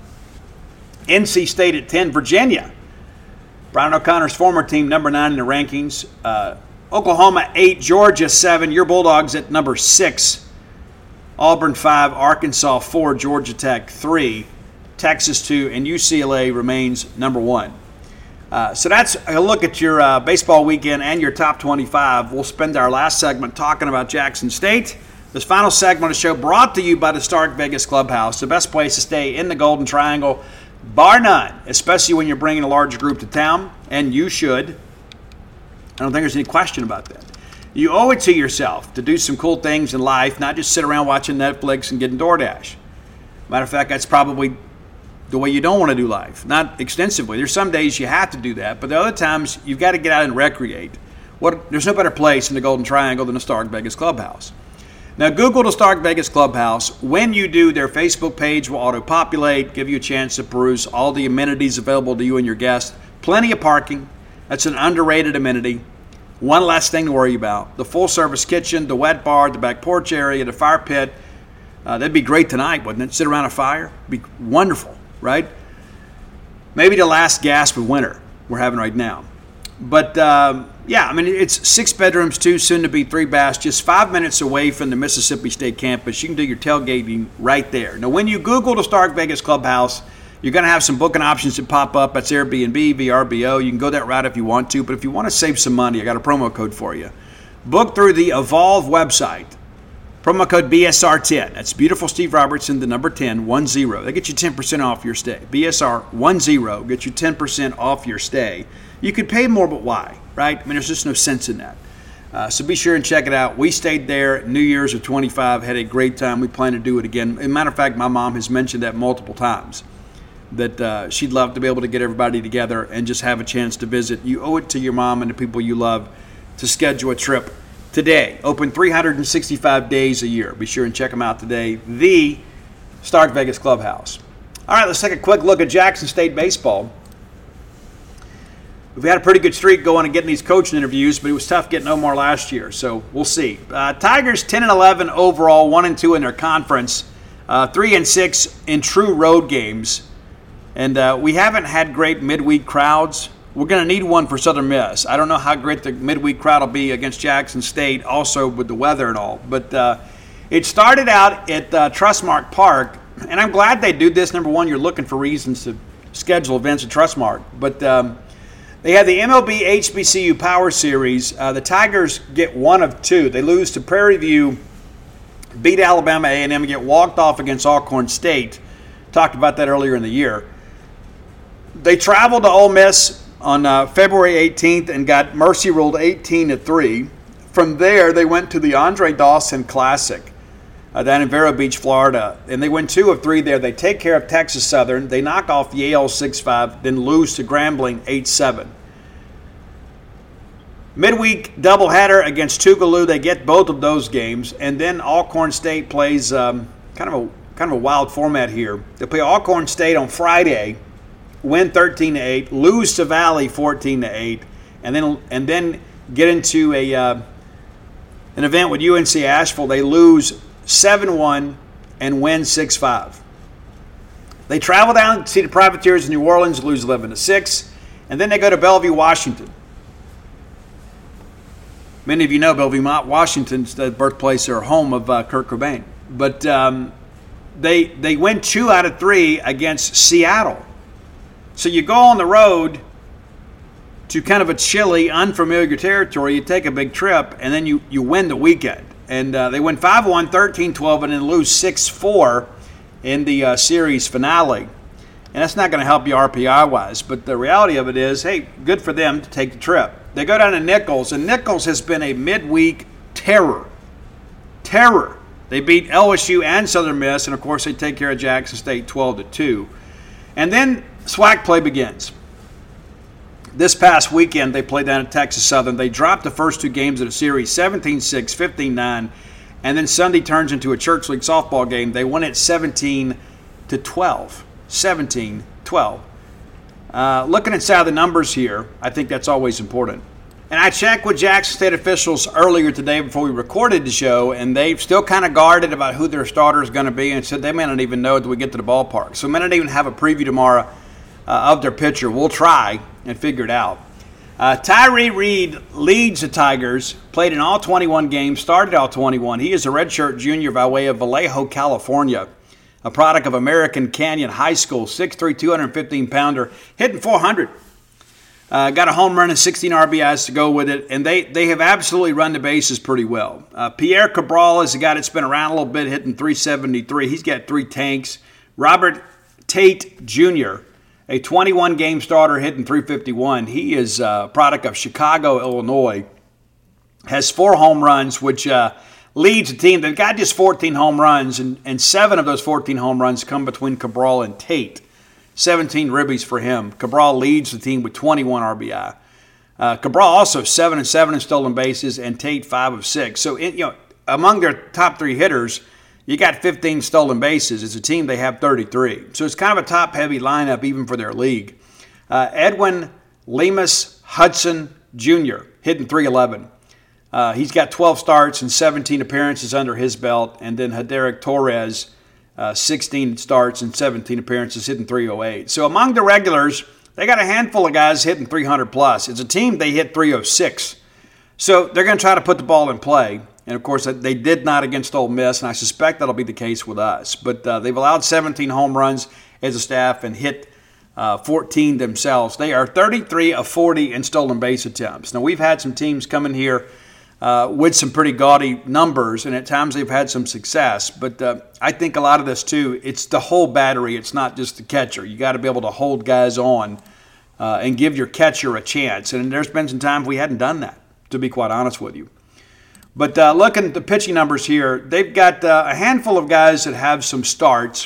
N C State at ten. Virginia, Brian O'Connor's former team, number nine in the rankings. Uh, Oklahoma, eight. Georgia, seven. Your Bulldogs at number six. Auburn, five. Arkansas, four. Georgia Tech, three. Texas, two. And U C L A remains number one. Uh, so that's a look at your uh, baseball weekend and your top twenty-five. We'll spend our last segment talking about Jackson State. This final segment of the show brought to you by the Stark Vegas Clubhouse, the best place to stay in the Golden Triangle, bar none, especially when you're bringing a large group to town, and you should. I don't think there's any question about that. You owe it to yourself to do some cool things in life, not just sit around watching Netflix and getting DoorDash. Matter of fact, that's probably the way you don't want to do life, not extensively. There's some days you have to do that, but the other times you've got to get out and recreate. What, there's no better place in the Golden Triangle than the Stark Vegas Clubhouse. Now, Google the Stark Vegas Clubhouse. When you do, their Facebook page will auto-populate, give you a chance to peruse all the amenities available to you and your guests. Plenty of parking. That's an underrated amenity. One less thing to worry about. The full-service kitchen, the wet bar, the back porch area, the fire pit. Uh, that'd be great tonight, wouldn't it? Sit around a fire. It'd be wonderful, right? Maybe the last gasp of winter we're having right now. But, um, yeah, I mean, it's six bedrooms, two, soon to be three baths, just five minutes away from the Mississippi State campus. You can do your tailgating right there. Now, when you Google the Stark Vegas Clubhouse, you're going to have some booking options that pop up. That's Airbnb, V R B O. You can go that route if you want to. But if you want to save some money, I got a promo code for you. Book through the Evolve website. Promo code B S R ten. That's beautiful Steve Robertson, the number ten, one zero. They get you ten percent off your stay. B S R one zero get you ten percent off your stay. You could pay more, but why, right? I mean, there's just no sense in that. Uh, so be sure and check it out. We stayed there New Year's of twenty-five, had a great time. We plan to do it again. As a matter of fact, my mom has mentioned that multiple times, that uh, she'd love to be able to get everybody together and just have a chance to visit. You owe it to your mom and the people you love to schedule a trip today. Open three hundred sixty-five days a year. Be sure and check them out today. The Stark Vegas Clubhouse. All right, let's take a quick look at Jackson State baseball. We've had a pretty good streak going and getting these coaching interviews, but it was tough getting Omar last year, so we'll see. Uh, Tigers ten and eleven overall, one and two in their conference, uh, three and six in true road games, and uh, we haven't had great midweek crowds. We're going to need one for Southern Miss. I don't know how great the midweek crowd will be against Jackson State, also with the weather and all, but uh, it started out at uh, Trustmark Park, and I'm glad they do this. Number one, you're looking for reasons to schedule events at Trustmark, but um, they had the M L B H B C U Power Series. Uh, the Tigers get one of two. They lose to Prairie View, beat Alabama A and M, and get walked off against Alcorn State. Talked about that earlier in the year. They traveled to Ole Miss on uh, February eighteenth and got mercy ruled eighteen to three. From there, they went to the Andre Dawson Classic uh, down in Vero Beach, Florida, and they win two of three there. They take care of Texas Southern. They knock off Yale six five, then lose to Grambling eight seven. Midweek doubleheader against Tougaloo. They get both of those games, and then Alcorn State plays um, kind of a kind of a wild format here. They play Alcorn State on Friday, win thirteen to eight, lose to Valley fourteen to eight, and then and then get into a uh, an event with U N C Asheville. They lose seven one and win six five. They travel down to see the Privateers in New Orleans, lose eleven to six, and then they go to Bellevue, Washington. Many of you know Bellevue, Washington's the birthplace or home of uh, Kurt Cobain. But um, they they win two out of three against Seattle. So you go on the road to kind of a chilly, unfamiliar territory. You take a big trip, and then you, you win the weekend. And uh, they win five one, thirteen twelve, and then lose six four in the uh, series finale. And that's not going to help you R P I-wise. But the reality of it is, hey, good for them to take the trip. They go down to Nichols, and Nichols has been a midweek terror. Terror. They beat L S U and Southern Miss, and of course they take care of Jackson State twelve to two. And then SWAC play begins. This past weekend they played down at Texas Southern. They dropped the first two games of the series, seventeen six, fifteen nine, and then Sunday turns into a church league softball game. They win it seventeen to twelve. seventeen twelve. Uh, looking inside the numbers here, I think that's always important. And I checked with Jackson State officials earlier today before we recorded the show, and they've still kind of guarded about who their starter is going to be and said they may not even know until we get to the ballpark. So we may not even have a preview tomorrow uh, of their pitcher. We'll try and figure it out. Uh, Tyree Reed leads the Tigers, played in all twenty-one games, started all twenty-one. He is a redshirt junior by way of Vallejo, California, a product of American Canyon High School, six three, two hundred fifteen pounder, hitting four hundred. Uh, got a home run and sixteen R B Is to go with it, and they, they have absolutely run the bases pretty well. Uh, Pierre Cabral is a guy that's been around a little bit, hitting three seventy-three. He's got three tanks. Robert Tate Junior, a twenty-one game starter, hitting three fifty-one. He is a product of Chicago, Illinois. Has four home runs, which uh, leads the team. They've got just fourteen home runs, and, and seven of those fourteen home runs come between Cabral and Tate. seventeen ribbies for him. Cabral leads the team with twenty-one R B I. Uh, Cabral also seven and seven in stolen bases, and Tate five of six. So, it, you know, among their top three hitters, you got fifteen stolen bases. As a team, they have thirty-three. So it's kind of a top-heavy lineup even for their league. Uh, Edwin Lemus Hudson Junior hitting three eleven. Uh, he's got twelve starts and seventeen appearances under his belt. And then Hideric Torres, uh, sixteen starts and seventeen appearances, hitting three oh eight. So among the regulars, they got a handful of guys hitting three hundred plus. As a team, they hit three oh six. So they're going to try to put the ball in play. And, of course, they did not against Ole Miss, and I suspect that'll be the case with us. But uh, they've allowed seventeen home runs as a staff and hit uh, fourteen themselves. They are thirty-three of forty in stolen base attempts. Now, we've had some teams come in here uh, with some pretty gaudy numbers, and at times they've had some success. But uh, I think a lot of this, too, it's the whole battery. It's not just the catcher. You got to be able to hold guys on uh, and give your catcher a chance. And there's been some times we hadn't done that, to be quite honest with you. But uh, looking at the pitching numbers here, they've got uh, a handful of guys that have some starts.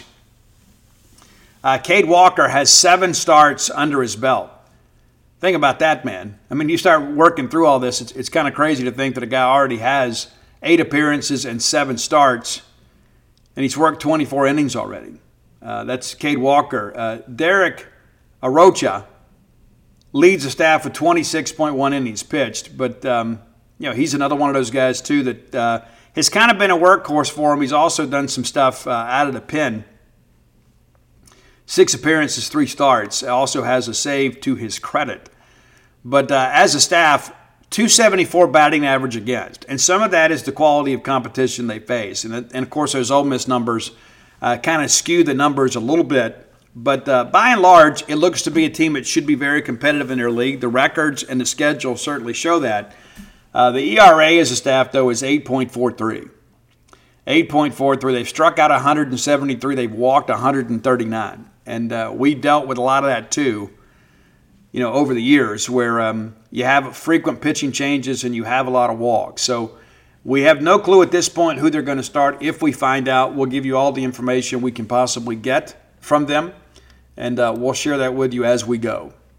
Uh, Cade Walker has seven starts under his belt. Think about that, man. I mean, you start working through all this, it's, it's kind of crazy to think that a guy already has eight appearances and seven starts, and he's worked twenty-four innings already. Uh, that's Cade Walker. Uh, Derek Arocha leads the staff with twenty-six point one innings pitched, but um, you know, he's another one of those guys, too, that uh, has kind of been a workhorse for him. He's also done some stuff uh, out of the pen. Six appearances, three starts. Also has a save to his credit. But uh, as a staff, two seventy-four batting average against. And some of that is the quality of competition they face. And, and of course, those Ole Miss numbers uh, kind of skew the numbers a little bit. But uh, by and large, it looks to be a team that should be very competitive in their league. The records and the schedule certainly show that. Uh, the E R A as a staff, though, is eight point four three. eight point four three. They've struck out one hundred seventy-three. They've walked one hundred thirty-nine. And uh, we dealt with a lot of that, too, you know, over the years where um, you have frequent pitching changes and you have a lot of walks. So we have no clue at this point who they're going to start. If we find out, we'll give you all the information we can possibly get from them, and uh, we'll share that with you as we go.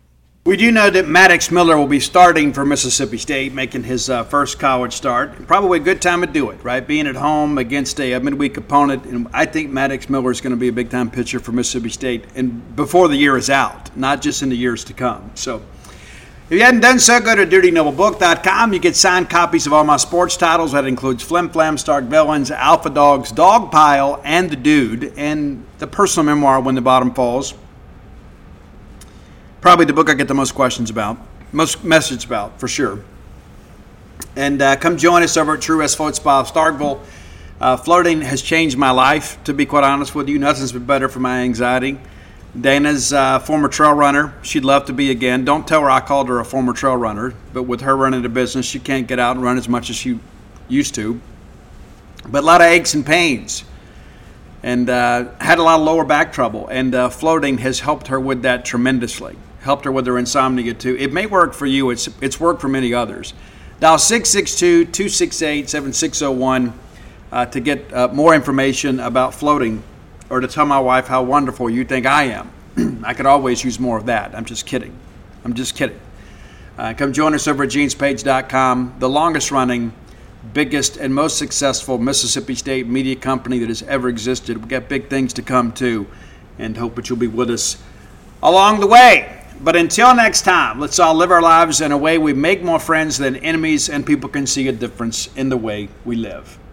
We do know that Maddox Miller will be starting for Mississippi State, making his uh, first college start. Probably a good time to do it, right? Being at home against a, a midweek opponent. And I think Maddox Miller is going to be a big-time pitcher for Mississippi State and before the year is out, not just in the years to come. So if you hadn't done so, go to dirty noble book dot com. You get signed copies of all my sports titles. That includes Flim Flam, Stark Villains, Alpha Dogs, Dog Pile, and The Dude, and the personal memoir, When the Bottom Falls. Probably the book I get the most questions about, most messages about, for sure. And uh, come join us over at True West Float Spa of Starkville. Uh, floating has changed my life, to be quite honest with you. Nothing's been better for my anxiety. Dana's uh, former trail runner. She'd love to be again. Don't tell her I called her a former trail runner, but with her running the business, she can't get out and run as much as she used to. But a lot of aches and pains. And uh, had a lot of lower back trouble. And uh, floating has helped her with that tremendously. Helped her with her insomnia too. It may work for you. It's it's worked for many others. Dial six six two, two six eight, seven six zero one uh, to get uh, more information about floating, or to tell my wife how wonderful you think I am. I could always use more of that. I'm just kidding. I'm just kidding. Uh, come join us over at jeans page dot com, the longest running, biggest, and most successful Mississippi State media company that has ever existed. We've got big things to come too, and hope that you'll be with us along the way. But until next time, let's all live our lives in a way we make more friends than enemies, and people can see a difference in the way we live.